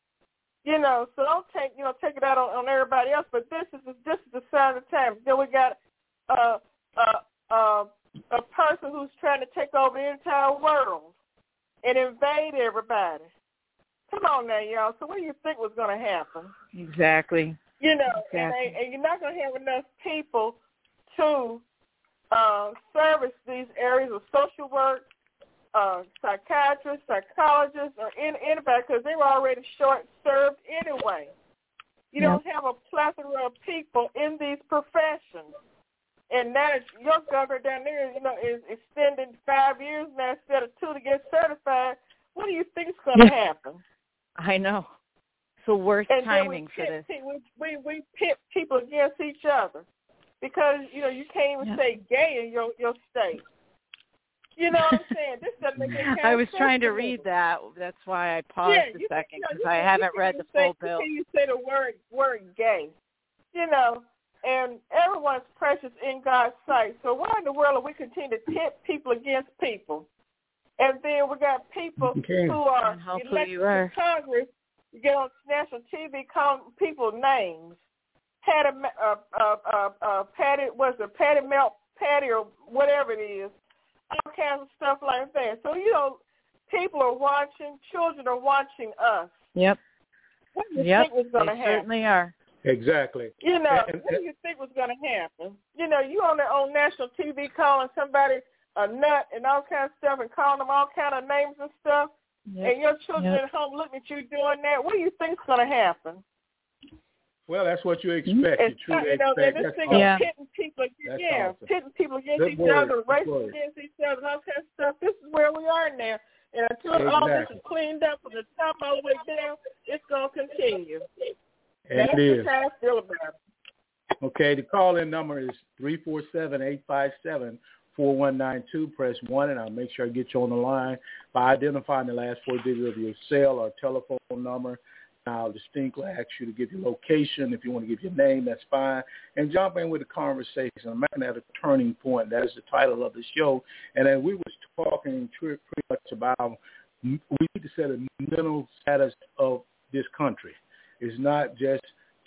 You know, so don't take you know take it out on, on everybody else. But this is this is the sign of the time. Then we got uh, uh, uh, a person who's trying to take over the entire world and invade everybody. Come on now, y'all. So what do you think was going to happen? Exactly. You know, exactly. and, and you're not going to have enough people to uh, service these areas of social work, uh, psychiatrists, psychologists, or in, anybody because they were already short-served anyway. You yep. don't have a plethora of people in these professions. And now your governor down there, you know, is extending five years now instead of two to get certified. What do you think is going to yeah. happen? I know. It's the worst and timing for this. We, we, we pit people against each other because, you know, you can't even yeah. say gay in your, your state. You know what I'm saying? This doesn't make any kind I was of trying to me. read that. That's why I paused yeah, a you, second because you know, I haven't read the say, full bill. You say the word word gay, you know, and everyone's precious in God's sight. So why in the world are we continue to pit people against people? And then we got people okay. who are elected you are. to Congress. You get on national T V calling people names. Patty, uh, uh, uh, uh, Patty, what's it, Patty Melt, Patty or whatever it is. All kinds of stuff like that. So, you know, people are watching, children are watching us. Yep. What do you yep. think was going to they happen? certainly are. Exactly. You know, and, and, what do you think was going to happen? You know, you on the on national T V calling somebody a nut and all kinds of stuff and calling them all kind of names and stuff, yep. and your children yep. at home looking at you doing that. What do you think is going to happen? Well, that's what you expect. It's, you truly you know, expect. this That's thing awesome. of pitting people, that's yeah, awesome. pitting people against Good each word. other, racing word. against each other, and all kinds of stuff. This is where we are now. And until exactly. all this is cleaned up from the top all the way down, it's going to continue. And That's it is. just how I feel about it. Okay, the call-in number is three four seven, eight five seven, four one nine two. Press one, and I'll make sure I get you on the line by identifying the last four digits of your cell or telephone number. I'll distinctly ask you to give your location. If you want to give your name, that's fine. And jump in with the conversation. I'm making that a turning point. That is the title of the show. And then we was talking pretty much about we need to set a mental status of this country. It's not just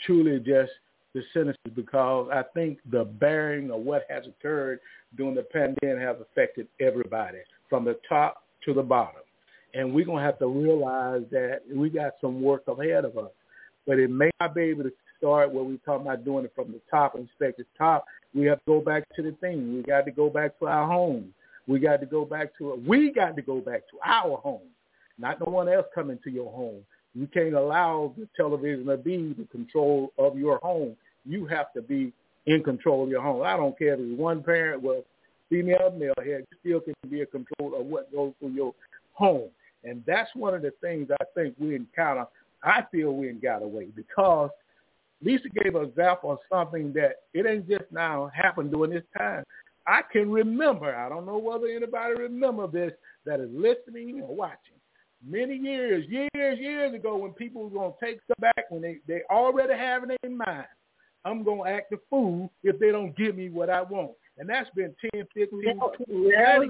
truly just the sentences, because I think the bearing of what has occurred during the pandemic has affected everybody from the top to the bottom. And we're going to have to realize that we got some work ahead of us. But it may not be able to start where we're talking about doing it from the top, inspect the top. We have to go back to the thing. We got to go back to our home. We got to go back to it. We got to go back to our home, not no one else coming to your home. You can't allow the television to be the control of your home. You have to be in control of your home. I don't care if it's one parent with female or male here. You still can be in control of what goes through your home. And that's one of the things I think we encounter. I feel we ain't got away, because Lisa gave an example of something that it ain't just now happened during this time. I can remember, I don't know whether anybody remember this that is listening or watching. Many years, years, years ago, when people were going to take stuff back, when they, they already have it in mind, I'm going to act a fool if they don't give me what I want. And that's been ten, fifteen, twenty years.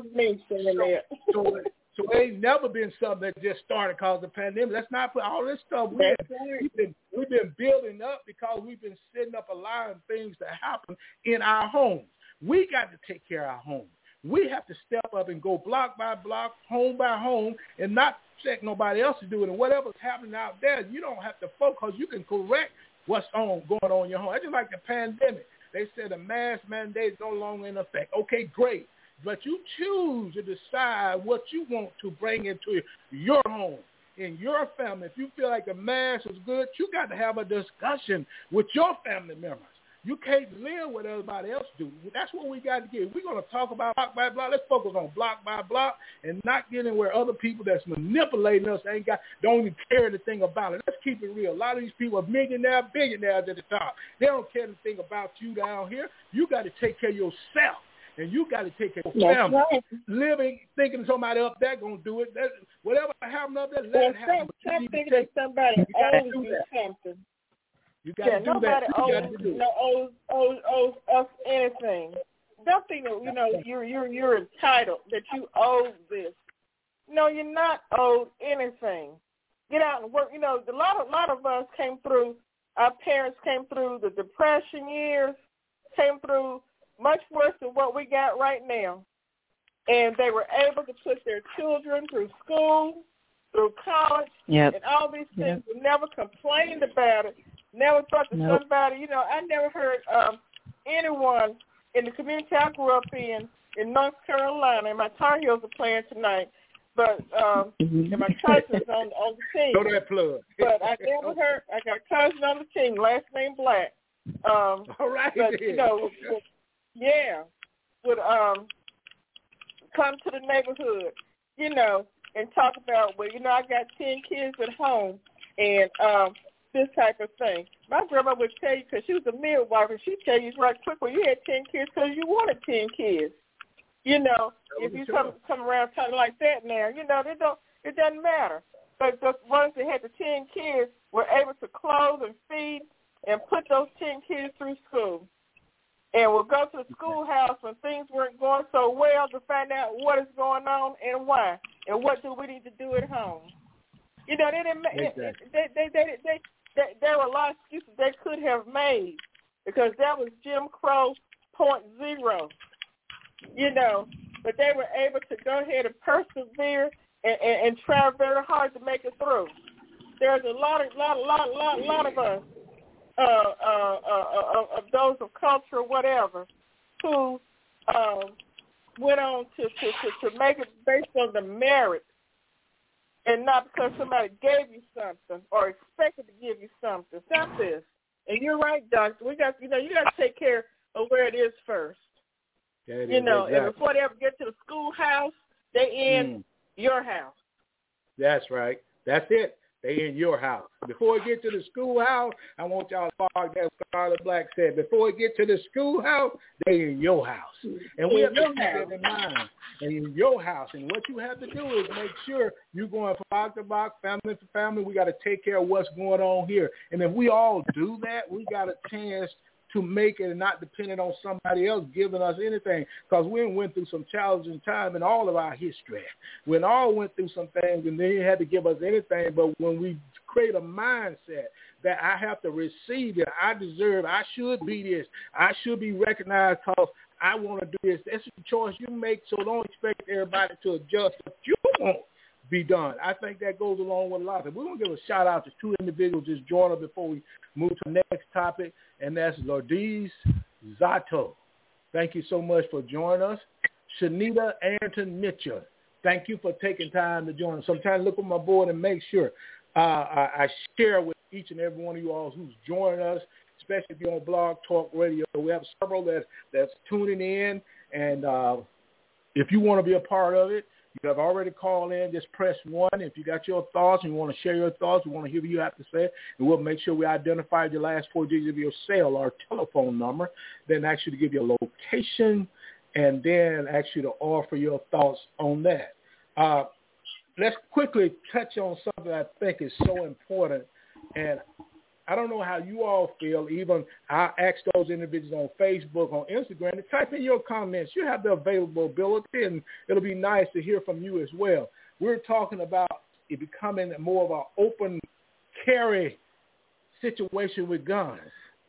So, so, so it ain't never been something that just started because of the pandemic. Let's not put all this stuff we've we've been, we've been building up because we've been setting up, allowing things to happen in our homes. We got to take care of our homes. We have to step up and go block by block, home by home, and not check nobody else to do it. And whatever's happening out there, you don't have to focus. You can correct what's on going on in your home. It's just like the pandemic. They said a mask mandate is no longer in effect. Okay, great. But you choose to decide what you want to bring into your home, in your family. If you feel like the mask is good, you got to have a discussion with your family members. You can't live what everybody else do. That's what we got to get. We're going to talk about block by block. Let's focus on block by block and not getting where other people that's manipulating us ain't got, don't even care anything about it. Let's keep it real. A lot of these people are millionaires, billionaires at the top. They don't care anything about you down here. You got to take care of yourself. And you got to take care of your family. Right. Living, thinking somebody up there going to do it. That, whatever happened up there, let well, it happen. Stop thinking that somebody owes you something. You got yeah, to do nobody that. owes, to do you know, owes, owes, owes us anything. Don't think that, you know, you're, you're, you're entitled, that you owe this. No, you're not owed anything. Get out and work. You know, a lot of, a lot of us came through, our parents came through the Depression years, came through much worse than what we got right now. And they were able to put their children through school, through college, yep. and all these things. Yep. We never complained about it. Never thought that nope. somebody, you know, I never heard um, anyone in the community I grew up in, in North Carolina, and my Tar Heels are playing tonight, but um, and my cousin's on, on the team. Go to that plug. But I never heard, I got a cousin on the team, last name Black. Um, all right. But, you know, would, would, yeah, would um, come to the neighborhood, you know, and talk about, well, you know, I got ten kids at home, and um, this type of thing. My grandma would tell you, because she was a midwife, and she'd tell you right quick, well, you had ten kids because you wanted ten kids. You know, if you come come around talking like that now, you know, they don't, it doesn't matter. But the ones that had the ten kids were able to clothe and feed and put those ten kids through school. And we'll go to the schoolhouse when things weren't going so well to find out what is going on and why, and what do we need to do at home. You know, they didn't. Exactly. They, they, they, they, they, there were a lot of excuses they could have made because that was Jim Crow point zero. You know, but they were able to go ahead and persevere and, and, and try very hard to make it through. There's a lot of, lot, lot, lot, lot of us. Uh, uh, uh, of those of culture or whatever, who um, went on to, to, to, to make it based on the merit and not because somebody gave you something or expected to give you something. Stop this. And you're right, Doctor. We got, you know, you got to take care of where it is first. Yeah, it you is, know, exactly. And before they ever get to the schoolhouse, they in mm. your house. That's right. That's it. They in your house. Before it get to the schoolhouse, I want y'all to park that Scarlet Black said. Before it get to the schoolhouse, they in your house. And we have to keep that in mind. And in your house. And what you have to do is make sure you're going from box to box, family to family. We got to take care of what's going on here. And if we all do that, we got a chance to make it and not dependent on somebody else giving us anything. Because we went through some challenging time in all of our history. We all went through some things and they had to give us anything. But when we create a mindset that I have to receive it. I deserve, I should be this. I should be recognized because I want to do this. That's a choice you make, so don't expect everybody to adjust what you want be done. I think that goes along with a lot of it. We're going to give a shout-out to two individuals just joined us before we move to the next topic, and that's Lourdes Zato. Thank you so much for joining us. Shanita Arrington Mitchell, thank you for taking time to join us. Sometimes look on my board and make sure uh, I, I share with each and every one of you all who's joining us, especially if you're on Blog Talk Radio. We have several that, that's tuning in, and uh, if you want to be a part of it, you have already called in. Just press one. If you got your thoughts and you want to share your thoughts, we want to hear what you have to say, and we'll make sure we identify the last four digits of your cell or telephone number, then ask you to give your location, and then ask you to offer your thoughts on that. Uh, let's quickly touch on something I think is so important, and I don't know how you all feel. Even I asked those individuals on Facebook, on Instagram, to type in your comments. You have the availability, and it'll be nice to hear from you as well. We're talking about it becoming more of an open carry situation with guns.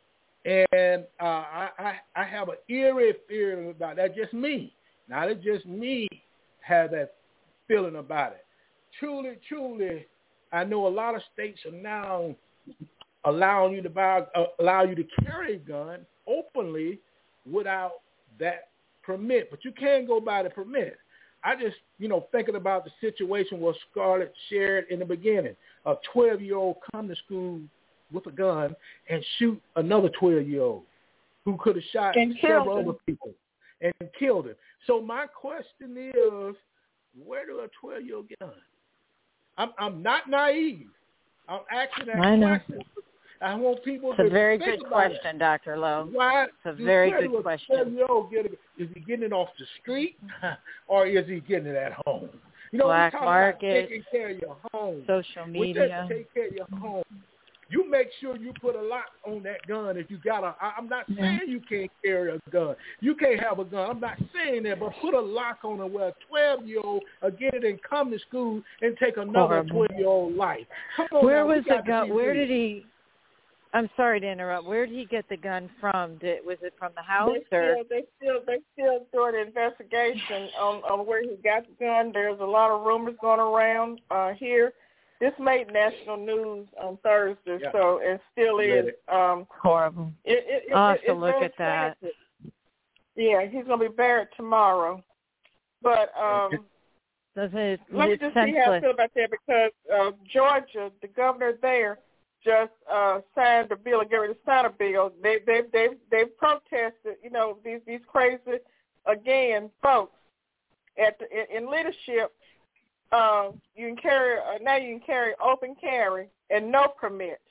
And uh, I, I, I have an eerie feeling about that. Just me. Now, it's just me have that feeling about it. Truly, truly, I know a lot of states are now allowing you to buy, uh, allow you to carry a gun openly without that permit. But you can go by the permit. I just, you know, thinking about the situation where Scarlett shared in the beginning. A twelve-year-old come to school with a gun and shoot another twelve-year-old who could have shot and several other people and killed him. So my question is, where do a twelve-year-old get a gun? I'm, I'm not naive. I'm asking that I know. question. I want people it's to a very think good about question, it. Doctor Lowe. Why it's a very good a question. twelve-year-old get a, is he getting it off the street or is he getting it at home? You know, Black we're talking market, about taking care of your home. social We media. just take care of your home. You make sure you put a lock on that gun if you got a, I, I'm not Yeah. saying you can't carry a gun. You can't have a gun. I'm not saying that, but put a lock on it where a twelve-year-old will get it and come to school and take another Horrible. twelve-year-old life. Come on Where now, we was the got to gun? be Where real. did he? I'm sorry to interrupt. Where did he get the gun from? Did, was it from the house They or? still, they still, they still doing an investigation on, on where he got the gun. There's a lot of rumors going around uh, here. This made national news on Thursday, Yeah. so it still is. Um, Horrible. it, it, it, I'll have it, to it's look very at that. tragic. Yeah, he's going to be buried tomorrow. But um, Does it? let me It's just see how I senseless. feel about that because uh, Georgia, the governor there, just uh, signed a bill, or get ready to sign a bill. They they they they protested, you know, these these crazy again folks at the, in, in leadership. Uh, you can carry uh, now. You can carry open carry and no permit.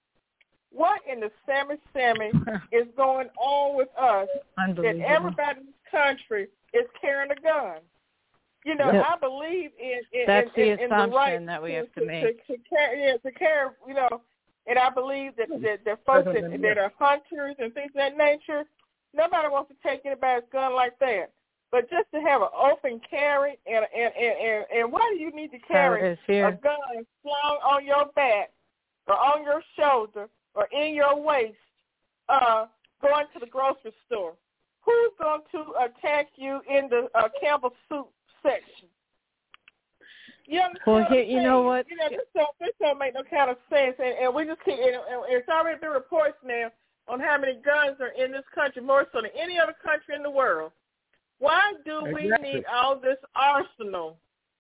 What in the Sammy Sammy is going on with us that Unbelievable. everybody in this country is carrying a gun? You know, Yep. I believe in in, That's in, the in, in the assumption right that we to, have to to, make. to, to carry, yeah, to carry, you know, and I believe that that, that folks that, that are hunters and things of that nature, nobody wants to take anybody's gun like that. But just to have an open carry, and and, and, and, and why do you need to carry How it is here. a gun slung on your back or on your shoulder or in your waist uh, going to the grocery store? Who's going to attack you in the uh, Campbell soup section? You understand Well, what here, I'm you know saying? what? You know, this don't, this don't make no kind of sense. And, and we just keep, and, and it's already been reports now on how many guns are in this country, more so than any other country in the world. Why do we Exactly. need all this arsenal?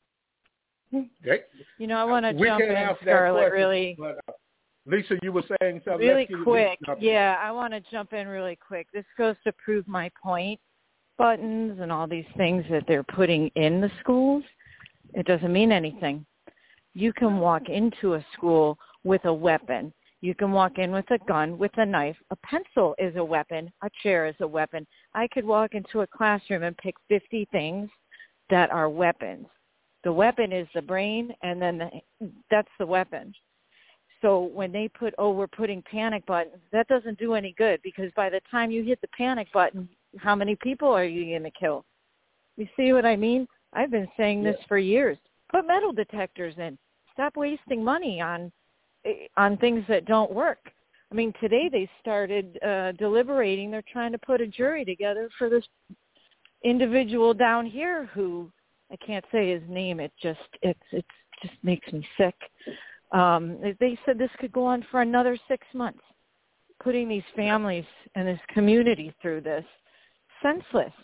Okay. You know, I want to We jump can't in, answer that Scarlett, question, really, but, uh, Lisa, you were saying something. really Let's get it- quick. jump in. Yeah, I want to jump in really quick. This goes to prove my point. Buttons and all these things that they're putting in the schools, it doesn't mean anything. You can walk into a school with a weapon. You can walk in with a gun, with a knife. A pencil is a weapon. A chair is a weapon. I could walk into a classroom and pick fifty things that are weapons. The weapon is the brain, and then the, that's the weapon. So when they put, oh, we're putting panic buttons, that doesn't do any good because by the time you hit the panic button, how many people are you going to kill? You see what I mean? I've been saying this Yeah. for years. Put metal detectors in. Stop wasting money on on things that don't work. I mean, today they started uh, deliberating. They're trying to put a jury together for this individual down here who, I can't say his name. It just it's it just makes me sick. Um, they said this could go on for another six months, putting these families and this community through this. Senseless.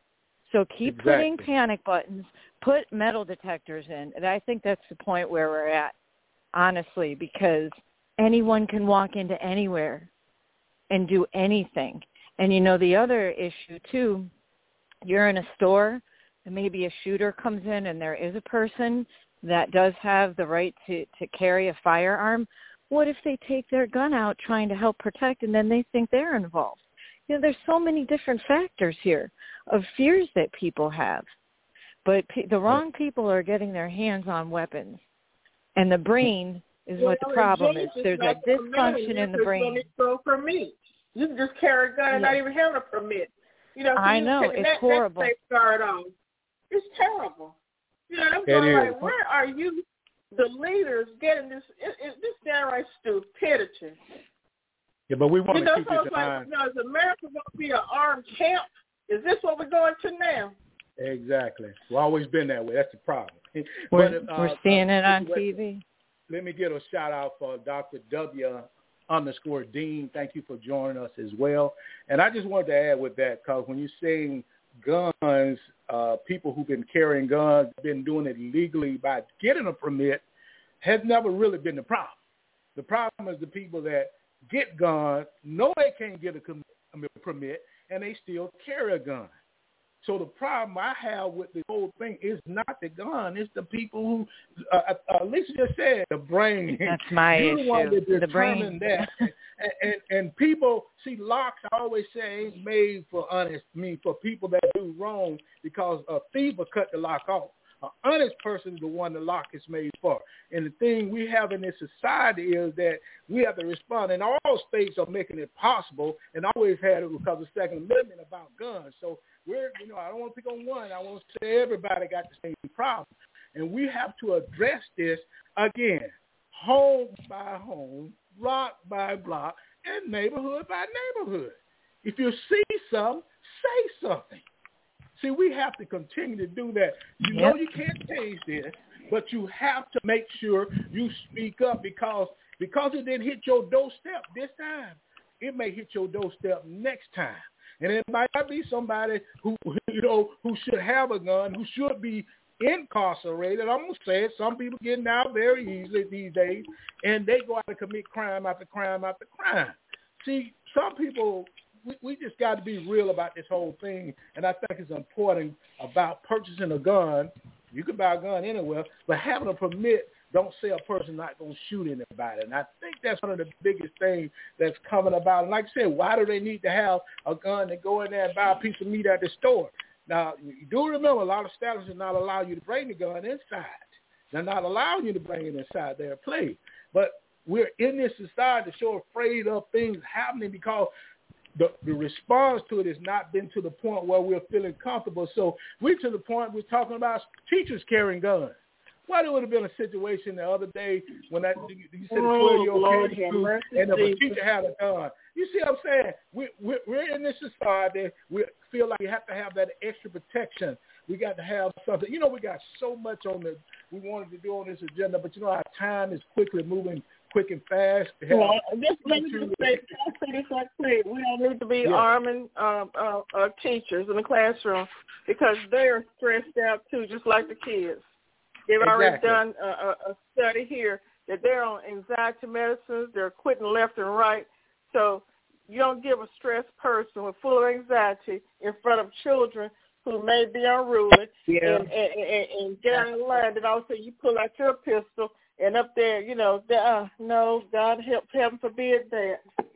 So keep exactly. putting panic buttons, put metal detectors in. And I think that's the point where we're at, honestly, because anyone can walk into anywhere and do anything. And, you know, the other issue, too, you're in a store and maybe a shooter comes in and there is a person that does have the right to, to carry a firearm. What if they take their gun out trying to help protect and then they think they're involved? You know, there's so many different factors here of fears that people have. But pe- the wrong people are getting their hands on weapons. And the brain is well, what the problem is. There's a dysfunction in the brain. Go for meat. You can just carry a gun and yeah. not even have a permit. You know, so I you know, can, it's that, horrible. That safeguard on. It's terrible. You know, I'm going like, where are you, the leaders, getting this, it, it, this downright stupidity? Yeah, but we want you to know, keep so this it's in like, mind. You know, is America going to be an armed camp? Is this what we're going to now? Exactly. We've always been that way. That's the problem. We're, but, uh, we're seeing uh, it on T V. Let me get a shout out for Doctor W underscore Dean. Thank you for joining us as well. And I just wanted to add with that, because when you're saying guns, uh, people who've been carrying guns, been doing it legally by getting a permit, has never really been the problem. The problem is the people that get guns, know they can't get a, com- a permit, and they still carry a gun. So the problem I have with the whole thing is not the gun. It's the people who, uh, uh, Lisa just said, the brain. That's my You're issue. The one that the brain. That. and, and, and people, see, locks, I always say, ain't made for honest, I mean, for people that do wrong, because a thief will cut the lock off. An honest person is the one the lock is made for. And the thing we have in this society is that we have to respond. And all states are making it possible, and always had it because of the Second Amendment about guns. So we're, you know, I don't want to pick on one. I want to say everybody got the same problem. And we have to address this, again, home by home, block by block, and neighborhood by neighborhood. If you see something, say something. See, we have to continue to do that. You yep. know you can't change this, but you have to make sure you speak up, because because it didn't hit your doorstep this time, it may hit your doorstep next time. And it might be somebody who, you know, who should have a gun, who should be incarcerated. I'm going to say it. Some people getting out very easily these days, and they go out and commit crime after crime after crime. See, some people... We, we just got to be real about this whole thing, and I think it's important about purchasing a gun. You can buy a gun anywhere, but having a permit don't say a person not going to shoot anybody. And I think that's one of the biggest things that's coming about. And like I said, why do they need to have a gun to go in there and buy a piece of meat at the store? Now, you do remember a lot of establishments not allow you to bring the gun inside. They're not allowing you to bring it inside their place. But we're in this society so afraid of things happening because The, the response to it has not been to the point where we're feeling comfortable. So we're to the point we're talking about teachers carrying guns. Well, there would have been a situation the other day when that, you said a twelve-year-old kid in school, and if a teacher had a gun. You see what I'm saying? We, we're, we're in this society. We feel like we have to have that extra protection. We got to have something. You know, we got so much on the we wanted to do on this agenda, but you know our time is quickly moving quick and fast. Well, just let me just say, I'll say this right quick. We don't need to be yeah. arming uh, uh, uh, teachers in the classroom, because they're stressed out too, just like the kids. They've exactly. already done a, a study here that they're on anxiety medicines. They're quitting left and right. So you don't give a stressed person with full of anxiety in front of children who may be unruly yeah. and, and, and, and get out of line. Then also you pull out your pistol. And up there, you know, uh, no, God help, heaven forbid that.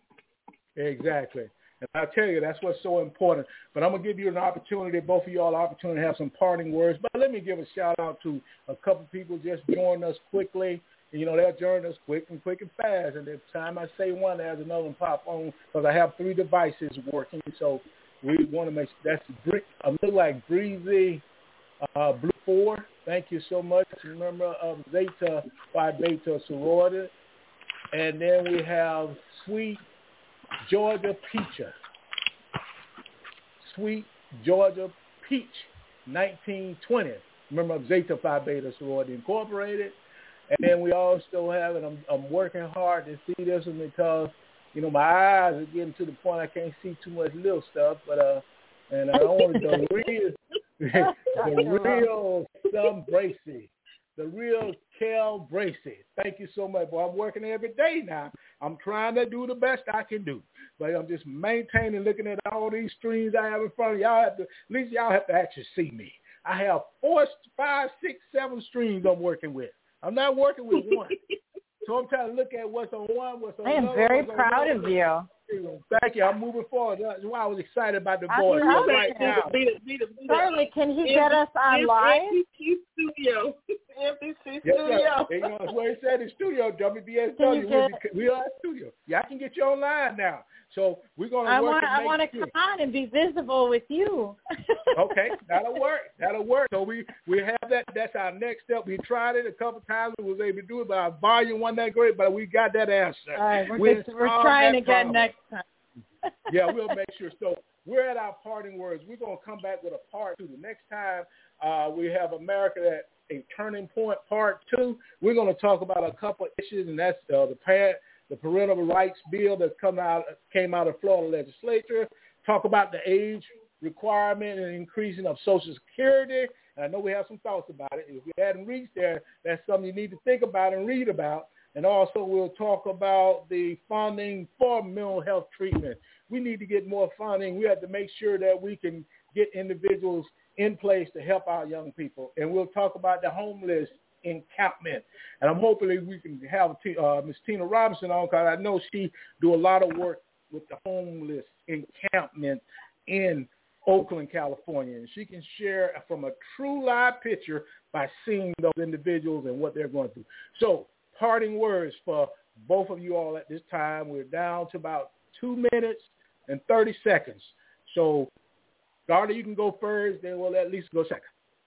Exactly. And I tell you, that's what's so important. But I'm going to give you an opportunity, both of y'all, an opportunity to have some parting words. But let me give a shout-out to a couple people just joining us quickly. And, you know, they'll join us quick and quick and fast. And the time I say one, there's another one pop on, because I have three devices working. So we want to make sure that's a little like Breezy uh, Blue four. Thank you so much. Remember, um, Zeta Phi Beta sorority. And then we have Sweet Georgia Peach. Sweet Georgia Peach, nineteen twenty. Remember, Zeta Phi Beta Sorority Incorporated. And then we also have, and I'm, I'm working hard to see this one because, you know, my eyes are getting to the point I can't see too much little stuff, but, uh, and I don't want the real, the real Sam Bracy, the real Kel Bracy. Thank you so much, boy. I'm working every day now. I'm trying to do the best I can do, but I'm just maintaining, looking at all these streams I have in front of y'all. Have to, at least y'all have to actually see me. I have four, five, six, seven streams I'm working with. I'm not working with one. So I'm trying to look at what's on one, what's on I am another, very proud of you. Thank you. I'm moving forward. That's why I was excited about the I'm voice. proud Right of now. Charlie, can he get us on live? M P C Studio. M P C Yes, Studio. sir. You know, that's what he said in studio, W B S W. Get... We are in studio. Yeah, I can get you online now. So we're going to I work want, and I make want to sure. come on and be visible with you. Okay, that'll work. That'll work. So we, we have that. That's our next step. We tried it a couple times. We was able to do it, but our volume wasn't that great, but we got that answer. All right, we're, we just, we're trying again problem. next time. Yeah, we'll make sure. So we're at our parting words. We're going to come back with a part two. The next time uh, we have America at a Turning Point part two, we're going to talk about a couple issues, and that's uh, the parent. The parental rights bill that come out came out of Florida legislature. Talk about the age requirement and increasing of Social Security. And I know we have some thoughts about it. If we hadn't reached there, that's something you need to think about and read about. And also we'll talk about the funding for mental health treatment. We need to get more funding. We have to make sure that we can get individuals in place to help our young people. And we'll talk about the homeless encampment, and I'm hoping we can have uh, Miss Tina Robinson on because I know she do a lot of work with the homeless encampment in Oakland, California, and she can share from a true live picture by seeing those individuals and what they're going through. So, parting words for both of you all at this time. We're down to about two minutes and thirty seconds. So, Darla, you can go first, then we'll let Lisa go second.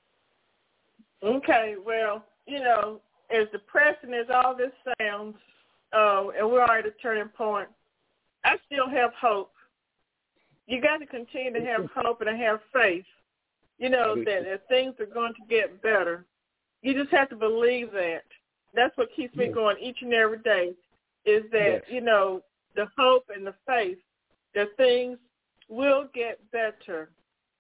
Okay, well, you know, as depressing as all this sounds, uh, and we're already at a turning point, I still have hope. You got to continue to have hope and to have faith, you know, that, that things are going to get better. You just have to believe that. That's what keeps me going each and every day is that, yes. you know, the hope and the faith that things will get better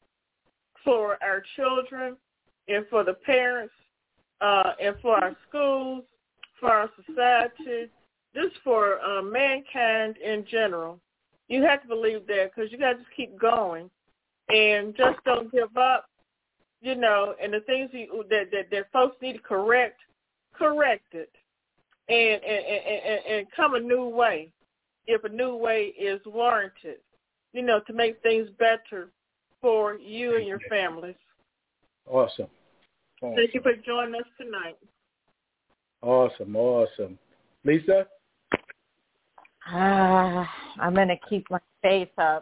for our children and for the parents, Uh, and for our schools, for our society, just for uh, mankind in general. You have to believe that because you got to just keep going and just don't give up, you know, and the things you, that, that, that folks need to correct, correct it and, and, and, and come a new way if a new way is warranted, you know, to make things better for you and your families. Awesome. Awesome. Thank you for joining us tonight. Awesome, awesome. Lisa? Uh, I'm going to keep my faith up.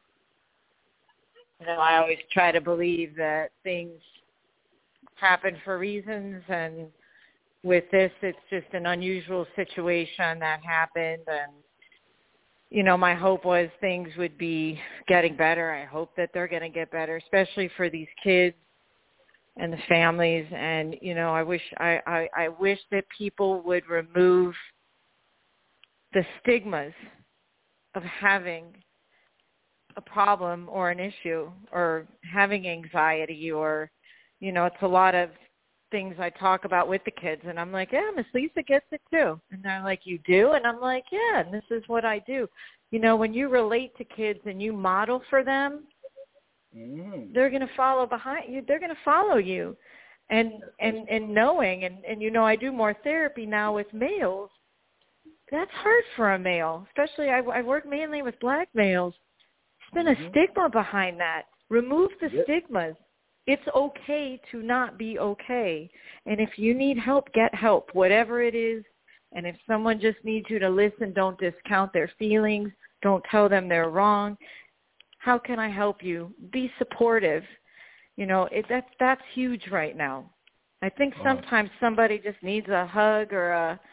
You know, I always try to believe that things happen for reasons, and with this, it's just an unusual situation that happened, and, you know, my hope was things would be getting better. I hope that they're going to get better, especially for these kids and the families. And, you know, I wish I, I, I wish that people would remove the stigmas of having a problem or an issue or having anxiety or, you know, it's a lot of things I talk about with the kids. And I'm like, yeah, Miss Lisa gets it too. And they're like, you do? And I'm like, yeah, and this is what I do. You know, when you relate to kids and you model for them, Mm. they're going to follow behind you. They're going to follow you. And, and, and knowing, and, and, you know, I do more therapy now with males. That's hard for a male, especially I, I work mainly with black males. There's been mm-hmm. a stigma behind that. Remove the yep. stigmas. It's okay to not be okay. And if you need help, get help, whatever it is. And if someone just needs you to listen, don't discount their feelings. Don't tell them they're wrong. How can I help you? Be supportive. You know, it, that's, that's huge right now. I think sometimes somebody just needs a hug or a,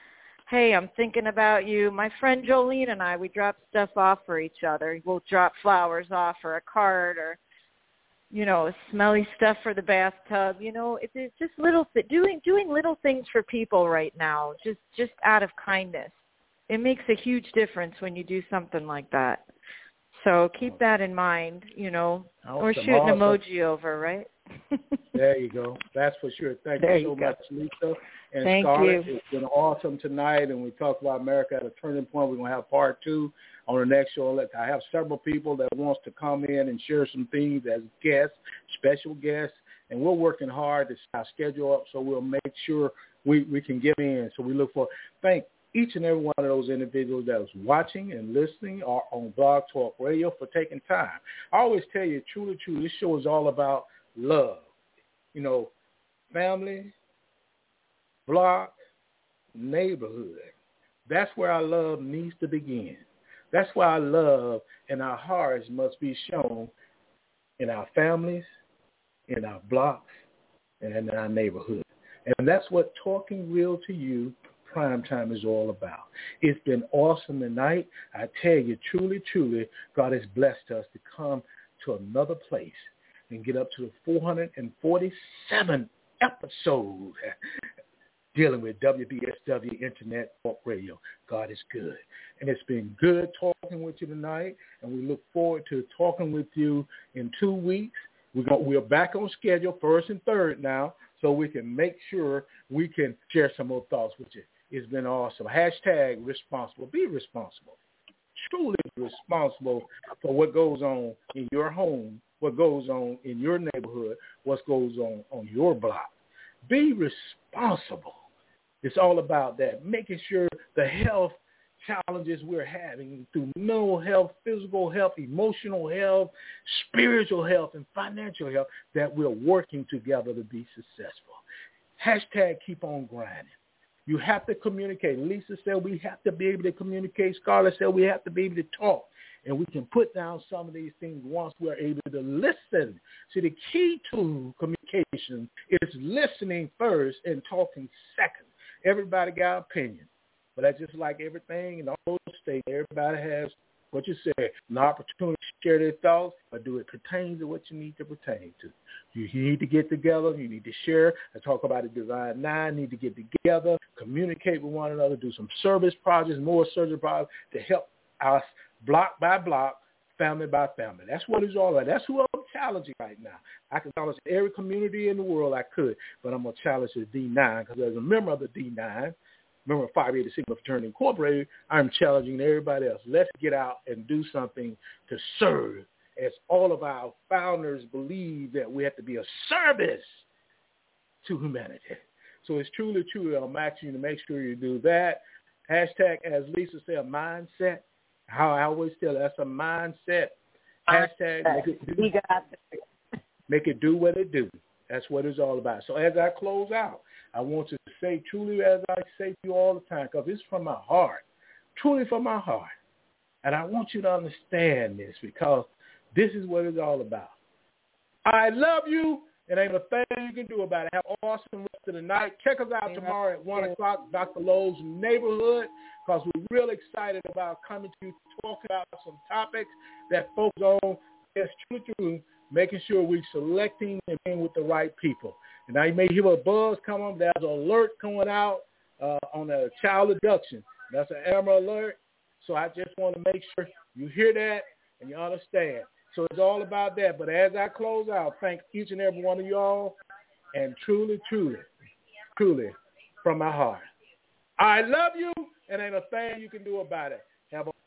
hey, I'm thinking about you. My friend Jolene and I, we drop stuff off for each other. We'll drop flowers off or a card or, you know, smelly stuff for the bathtub. You know, it's, it's just little th- doing doing little things for people right now, just just out of kindness. It makes a huge difference when you do something like that. So keep that in mind, you know, awesome. Or shoot an emoji over, right? There you go. That's for sure. Thank there you so you much, Lisa. And Thank Scarlett, you. It's been awesome tonight, and we talked about America at a turning point. We're going to have part two on the next show. I have several people that wants to come in and share some things as guests, special guests, and we're working hard to set our schedule up so we'll make sure we, we can get in. So we look for, thank each and every one of those individuals that was watching and listening or on Blog Talk Radio for taking time. I always tell you, truly, truly, this show is all about love. You know, family, block, neighborhood. That's where our love needs to begin. That's why our love and our hearts must be shown in our families, in our blocks, and in our neighborhood. And that's what Talking Real to You Primetime is all about. It's been awesome tonight. I tell you, truly, truly, God has blessed us to come to another place and get up to the four hundred forty-seventh episode dealing with W B S W Internet Talk Radio. God is good. And it's been good talking with you tonight, and we look forward to talking with you in two weeks. We're, going, we're back on schedule, first and third now, so we can make sure we can share some more thoughts with you. It's been awesome. Hashtag responsible. Be responsible. Truly responsible for what goes on in your home, what goes on in your neighborhood, what goes on on your block. Be responsible. It's all about that, making sure the health challenges we're having through mental health, physical health, emotional health, spiritual health, and financial health, that we're working together to be successful. Hashtag keep on grinding. You have to communicate. Lisa said we have to be able to communicate. Scarlett said we have to be able to talk. And we can put down some of these things once we're able to listen. See, the key to communication is listening first and talking second. Everybody got an opinion. But that's just like everything in all those states. Everybody has, what you said, an opportunity to share their thoughts, but do it pertain to what you need to pertain to. You need to get together. You need to share. I talk about the Divine Nine. Need to get together, communicate with one another, do some service projects, more service projects to help us block by block, family by family. That's what it's all about. That's who I'm challenging right now. I can challenge every community in the world I could, but I'm going to challenge the D nine because as a member of the D nine, member of Phi Beta Sigma Fraternity Incorporated, I'm challenging everybody else. Let's get out and do something to serve, as all of our founders believe that we have to be a service to humanity. So it's truly, truly, I'm asking you to make sure you do that. Hashtag, as Lisa said, a mindset. How I always tell you, that's a mindset. Hashtag, make it do, make it do what it do. That's what it's all about. So as I close out, I want to say truly, as I say to you all the time, because it's from my heart, truly from my heart. And I want you to understand this because this is what it's all about. I love you, and ain't a thing you can do about it. Have an awesome rest of the night. Check us out tomorrow at one o'clock, Doctor Lowe's Neighborhood, because we're real excited about coming to you, talking about some topics that folks on. It's true, true, making sure we're selecting and being with the right people. And now you may hear a buzz come on. There's an alert going out uh, on a child abduction. That's an Amber alert. So I just want to make sure you hear that and you understand. So it's all about that. But as I close out, thank each and every one of y'all. And truly, truly, truly, from my heart, I love you, and ain't a thing you can do about it. Have a